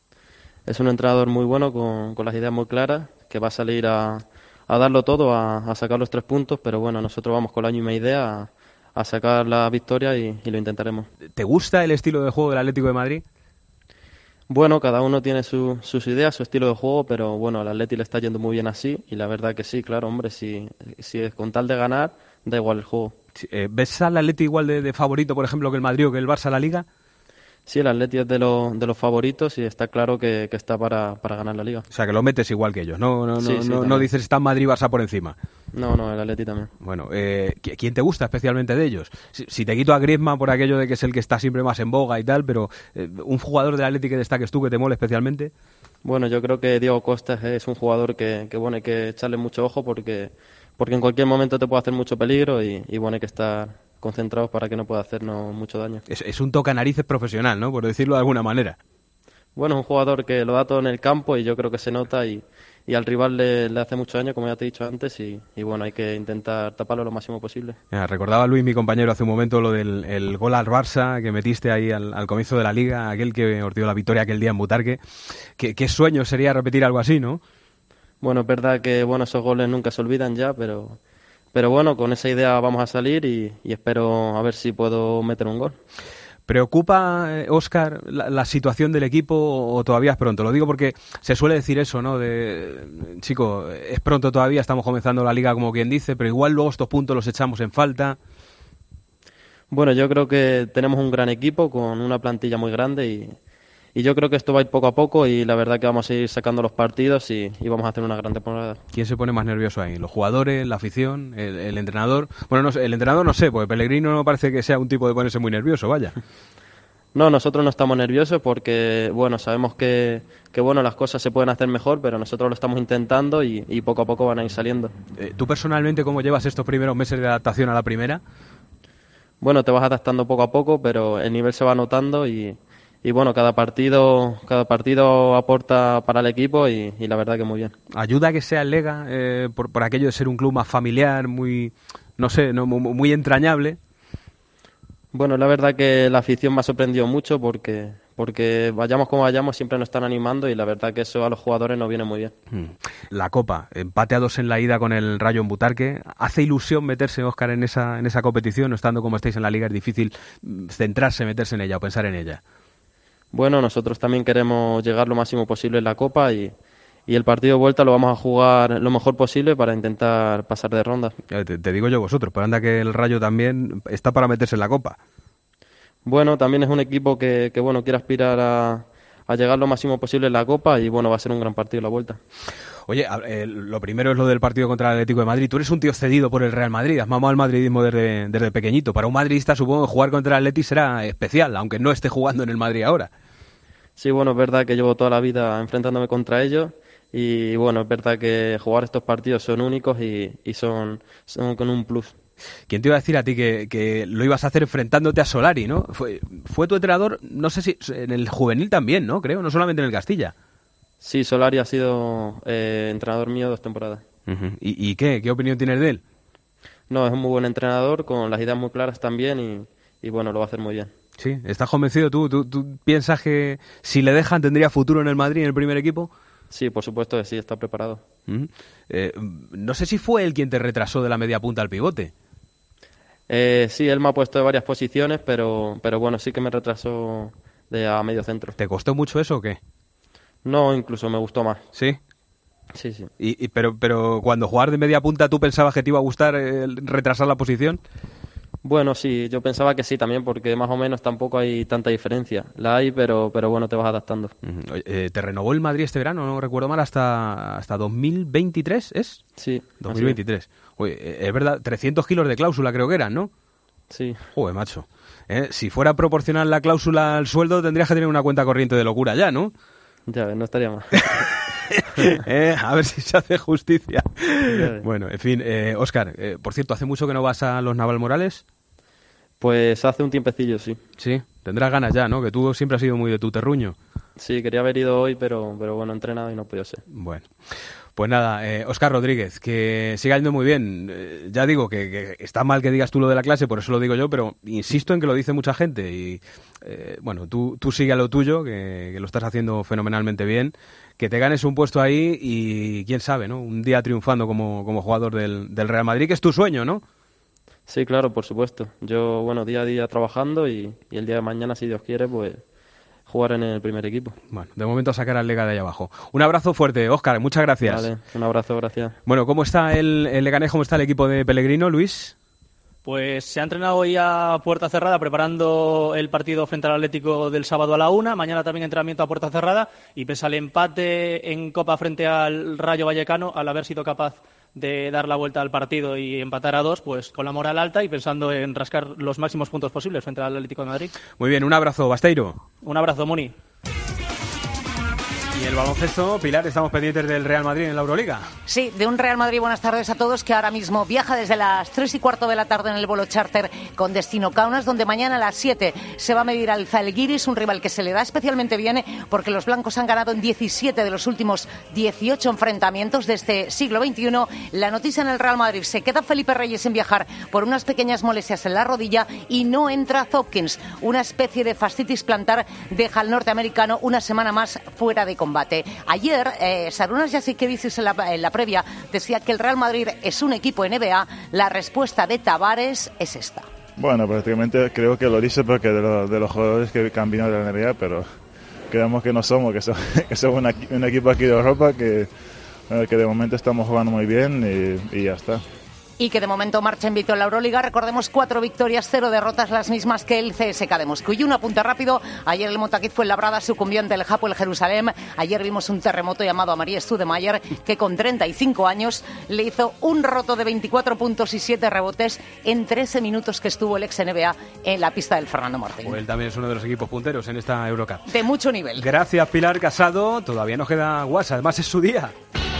Es un entrenador muy bueno, con, con las ideas muy claras, que va a salir a, a darlo todo, a, a sacar los tres puntos, pero bueno, nosotros vamos con la misma idea, a, a sacar la victoria y, y lo intentaremos. ¿Te gusta el estilo de juego del Atlético de Madrid? Bueno, cada uno tiene su, sus ideas, su estilo de juego, pero bueno, al Atleti le está yendo muy bien así y la verdad que sí, claro, hombre, si, si es con tal de ganar, da igual el juego. Eh, ¿Ves al Atleti igual de, de favorito, por ejemplo, que el Madrid o que el Barça a la Liga? Sí, el Atleti es de, lo, de los favoritos y está claro que, que está para, para ganar la Liga. O sea, que lo metes igual que ellos, no, no, Sí, no, sí, no, no también. dices está Madrid Barça por encima. No, no, el Atleti también. Bueno, eh, ¿qui- ¿quién te gusta especialmente de ellos? Si, si te quito a Griezmann por aquello de que es el que está siempre más en boga y tal, pero eh, un jugador del Atleti que destaques tú, que te mole especialmente. Bueno, yo creo que Diego Costa es un jugador que, que bueno, hay que echarle mucho ojo porque, porque en cualquier momento te puede hacer mucho peligro y, y bueno, hay que estar concentrados para que no pueda hacernos mucho daño. Es, es un tocanarices profesional, ¿no? Por decirlo de alguna manera. Bueno, es un jugador que lo da todo en el campo y yo creo que se nota y, y al rival le, le hace mucho daño, como ya te he dicho antes, y, y bueno, hay que intentar taparlo lo máximo posible. Mira, recordaba Luis, mi compañero, hace un momento lo del el gol al Barça que metiste ahí al, al comienzo de la Liga, aquel que os dio la victoria aquel día en Butarque. ¿Qué, qué sueño sería repetir algo así, ¿no? Bueno, es verdad que bueno, esos goles nunca se olvidan ya, pero, pero bueno, con esa idea vamos a salir y, y espero a ver si puedo meter un gol. ¿Preocupa, eh, Óscar, la, la situación del equipo o todavía es pronto? Lo digo porque se suele decir eso, ¿no? De, chico, es pronto todavía, estamos comenzando la Liga como quien dice, pero igual luego estos puntos los echamos en falta. Bueno, yo creo que tenemos un gran equipo con una plantilla muy grande y, y yo creo que esto va a ir poco a poco y la verdad que vamos a ir sacando los partidos y, y vamos a hacer una gran temporada. ¿Quién se pone más nervioso ahí? ¿Los jugadores, la afición, el, el entrenador? Bueno, no sé, el entrenador no sé, porque Pellegrino no parece que sea un tipo de ponerse muy nervioso, vaya. No, nosotros no estamos nerviosos porque, bueno, sabemos que, que bueno, las cosas se pueden hacer mejor, pero nosotros lo estamos intentando y, y poco a poco van a ir saliendo. Eh, ¿Tú personalmente cómo llevas estos primeros meses de adaptación a la primera? Bueno, te vas adaptando poco a poco, pero el nivel se va notando y, y bueno, cada partido cada partido aporta para el equipo y, y la verdad que muy bien. ¿Ayuda que sea el Lega eh, por, por aquello de ser un club más familiar, muy, no sé, no, muy, muy entrañable? Bueno, la verdad que la afición me ha sorprendido mucho porque, porque vayamos como vayamos siempre nos están animando y la verdad que eso a los jugadores nos viene muy bien. La Copa, empate a dos en la ida con el Rayo en Butarque. ¿Hace ilusión meterse, Óscar, en esa, en esa competición? Estando como estáis en la Liga es difícil centrarse, meterse en ella o pensar en ella. Bueno, nosotros también queremos llegar lo máximo posible en la Copa y, y el partido de vuelta lo vamos a jugar lo mejor posible para intentar pasar de ronda. Te, te digo yo vosotros, pero anda que el Rayo también está para meterse en la Copa. Bueno, también es un equipo que, que bueno, quiere aspirar a, a llegar lo máximo posible en la Copa y bueno, va a ser un gran partido la vuelta. Oye, eh, lo primero es lo del partido contra el Atlético de Madrid. Tú eres un tío cedido por el Real Madrid, has mamado al madridismo desde, desde pequeñito. Para un madridista supongo que jugar contra el Atleti será especial, aunque no esté jugando en el Madrid ahora. Sí, bueno, es verdad que llevo toda la vida enfrentándome contra ellos y bueno, es verdad que jugar estos partidos son únicos y, y son, son con un plus. ¿Quién te iba a decir a ti que, que lo ibas a hacer enfrentándote a Solari, ¿no? Fue, fue tu entrenador, no sé si en el juvenil también, ¿no? Creo, no solamente en el Castilla. Sí, Solari ha sido eh, entrenador mío dos temporadas. Uh-huh. ¿Y, ¿Y qué? ¿Qué opinión tienes de él? No, es un muy buen entrenador, con las ideas muy claras también y, y bueno, lo va a hacer muy bien. Sí, ¿estás convencido tú? ¿Tú, tú piensas que si le dejan tendría futuro en el Madrid, en el primer equipo? Sí, por supuesto que sí, está preparado. Uh-huh. eh, no sé si fue él quien te retrasó de la media punta al pivote. Eh, sí, él me ha puesto de varias posiciones, pero, pero bueno, sí que me retrasó de a medio centro. ¿Te costó mucho eso o qué? No, incluso me gustó más. ¿Sí? Sí, sí. ¿Y, y, pero, pero cuando jugar de media punta tú pensabas que te iba a gustar eh, retrasar la posición? Bueno, sí, yo pensaba que sí también, porque más o menos tampoco hay tanta diferencia. La hay, pero, pero bueno, te vas adaptando. Uh-huh. eh, ¿Te renovó el Madrid este verano? No recuerdo mal, hasta, hasta dos mil veintitrés, ¿es? Sí. dos mil veintitrés. Oye, es verdad, trescientos kilos de cláusula creo que eran, ¿no? Sí. Joder, macho. Eh, si fuera proporcional la cláusula al sueldo, tendrías que tener una cuenta corriente de locura ya, ¿no? Ya ves, no estaría mal. eh, a ver si se hace justicia. Bueno, en fin, eh, Óscar, eh, por cierto, ¿hace mucho que no vas a los Navalmorales? Pues hace un tiempecillo, sí. Sí, tendrás ganas ya, ¿no? Que tú siempre has sido muy de tu terruño. Sí, quería haber ido hoy, pero, pero bueno, he entrenado y no puedo ser. Bueno. Pues nada, eh, Óscar Rodríguez, que siga yendo muy bien. Eh, ya digo que, que está mal que digas tú lo de la clase, por eso lo digo yo, pero insisto en que lo dice mucha gente. Y eh, bueno, tú, tú sigue a lo tuyo, que, que lo estás haciendo fenomenalmente bien. Que te ganes un puesto ahí y quién sabe, ¿no? Un día triunfando como, como jugador del, del Real Madrid, que es tu sueño, ¿no? Sí, claro, por supuesto. Yo, bueno, día a día trabajando y, y el día de mañana, si Dios quiere, pues jugar en el primer equipo. Bueno, de momento sacar al Lega de ahí abajo. Un abrazo fuerte, Óscar, muchas gracias. Vale, un abrazo, gracias. Bueno, ¿cómo está el, el Leganés, cómo está el equipo de Pellegrino, Luis? Pues se ha entrenado hoy a puerta cerrada preparando el partido frente al Atlético del sábado a la una. Mañana también entrenamiento a puerta cerrada y pese al empate en Copa frente al Rayo Vallecano, al haber sido capaz de dar la vuelta al partido y empatar a dos, pues con la moral alta y pensando en rascar los máximos puntos posibles frente al Atlético de Madrid. Muy bien, un abrazo, Basteiro. Un abrazo, Muni. Y el baloncesto, Pilar, estamos pendientes del Real Madrid en la Euroliga. Sí, de un Real Madrid, buenas tardes a todos, que ahora mismo viaja desde las tres y cuarto de la tarde en el vuelo charter con destino Kaunas, donde mañana a las siete se va a medir al Zalgiris, un rival que se le da especialmente bien porque los blancos han ganado en diecisiete de los últimos dieciocho enfrentamientos de este siglo veintiuno. La noticia en el Real Madrid: se queda Felipe Reyes en viajar por unas pequeñas molestias en la rodilla y no entra Hopkins. Una especie de fascitis plantar deja al norteamericano una semana más fuera de combate. Ayer, eh, Sarunas Jasikevičius en la, en la previa decía que el Real Madrid es un equipo N B A. La respuesta de Tavares es esta. Bueno, prácticamente creo que lo dice porque de, lo, de los jugadores que han venido de la N B A, pero creemos que no somos, que somos, que somos una, un equipo aquí de Europa que, que de momento estamos jugando muy bien y, y ya está. y que de momento marcha invicto en la Euroliga. Recordemos cuatro victorias, cero derrotas, las mismas que el C S K de Moscú. Y un apunte rápido, ayer el Montaquit fue Labrada, sucumbió ante el Hapoel Jerusalén. Ayer vimos un terremoto llamado Amarie Studemayer, que con treinta y cinco años le hizo un roto de veinticuatro puntos y siete rebotes en trece minutos que estuvo el ex N B A en la pista del Fernando Martín. Pues él también es uno de los equipos punteros en esta Eurocup. De mucho nivel. Gracias, Pilar Casado. Todavía nos queda guasa, además es su día.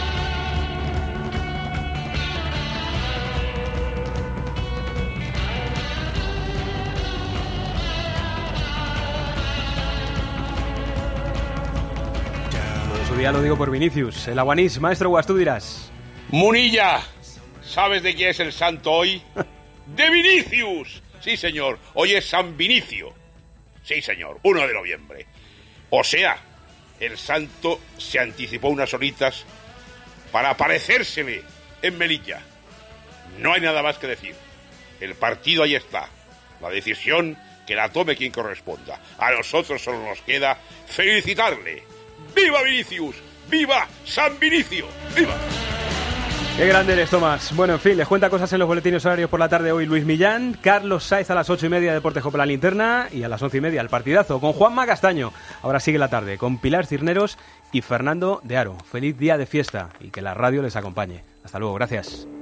Ya lo digo por Vinicius, el aguanís. Maestro Guas, tú dirás. Munilla, ¿sabes de quién es el santo hoy? ¡De Vinicius! Sí, señor, hoy es San Vinicio. Sí, señor, uno de noviembre. O sea, el santo se anticipó unas horitas para aparecérsele en Melilla. No hay nada más que decir. El partido ahí está. La decisión que la tome quien corresponda. A nosotros solo nos queda felicitarle. ¡Viva Vinicius! ¡Viva San Vinicio! ¡Viva! Qué grande eres, Tomás. Bueno, en fin, les cuenta cosas en los boletines horarios por la tarde hoy Luis Millán, Carlos Saez a las ocho y media Deportes Copa la Linterna y a las once y media el partidazo con Juanma Castaño. Ahora sigue la tarde con Pilar Cirneros y Fernando de Aro. Feliz día de fiesta y que la radio les acompañe. Hasta luego, gracias.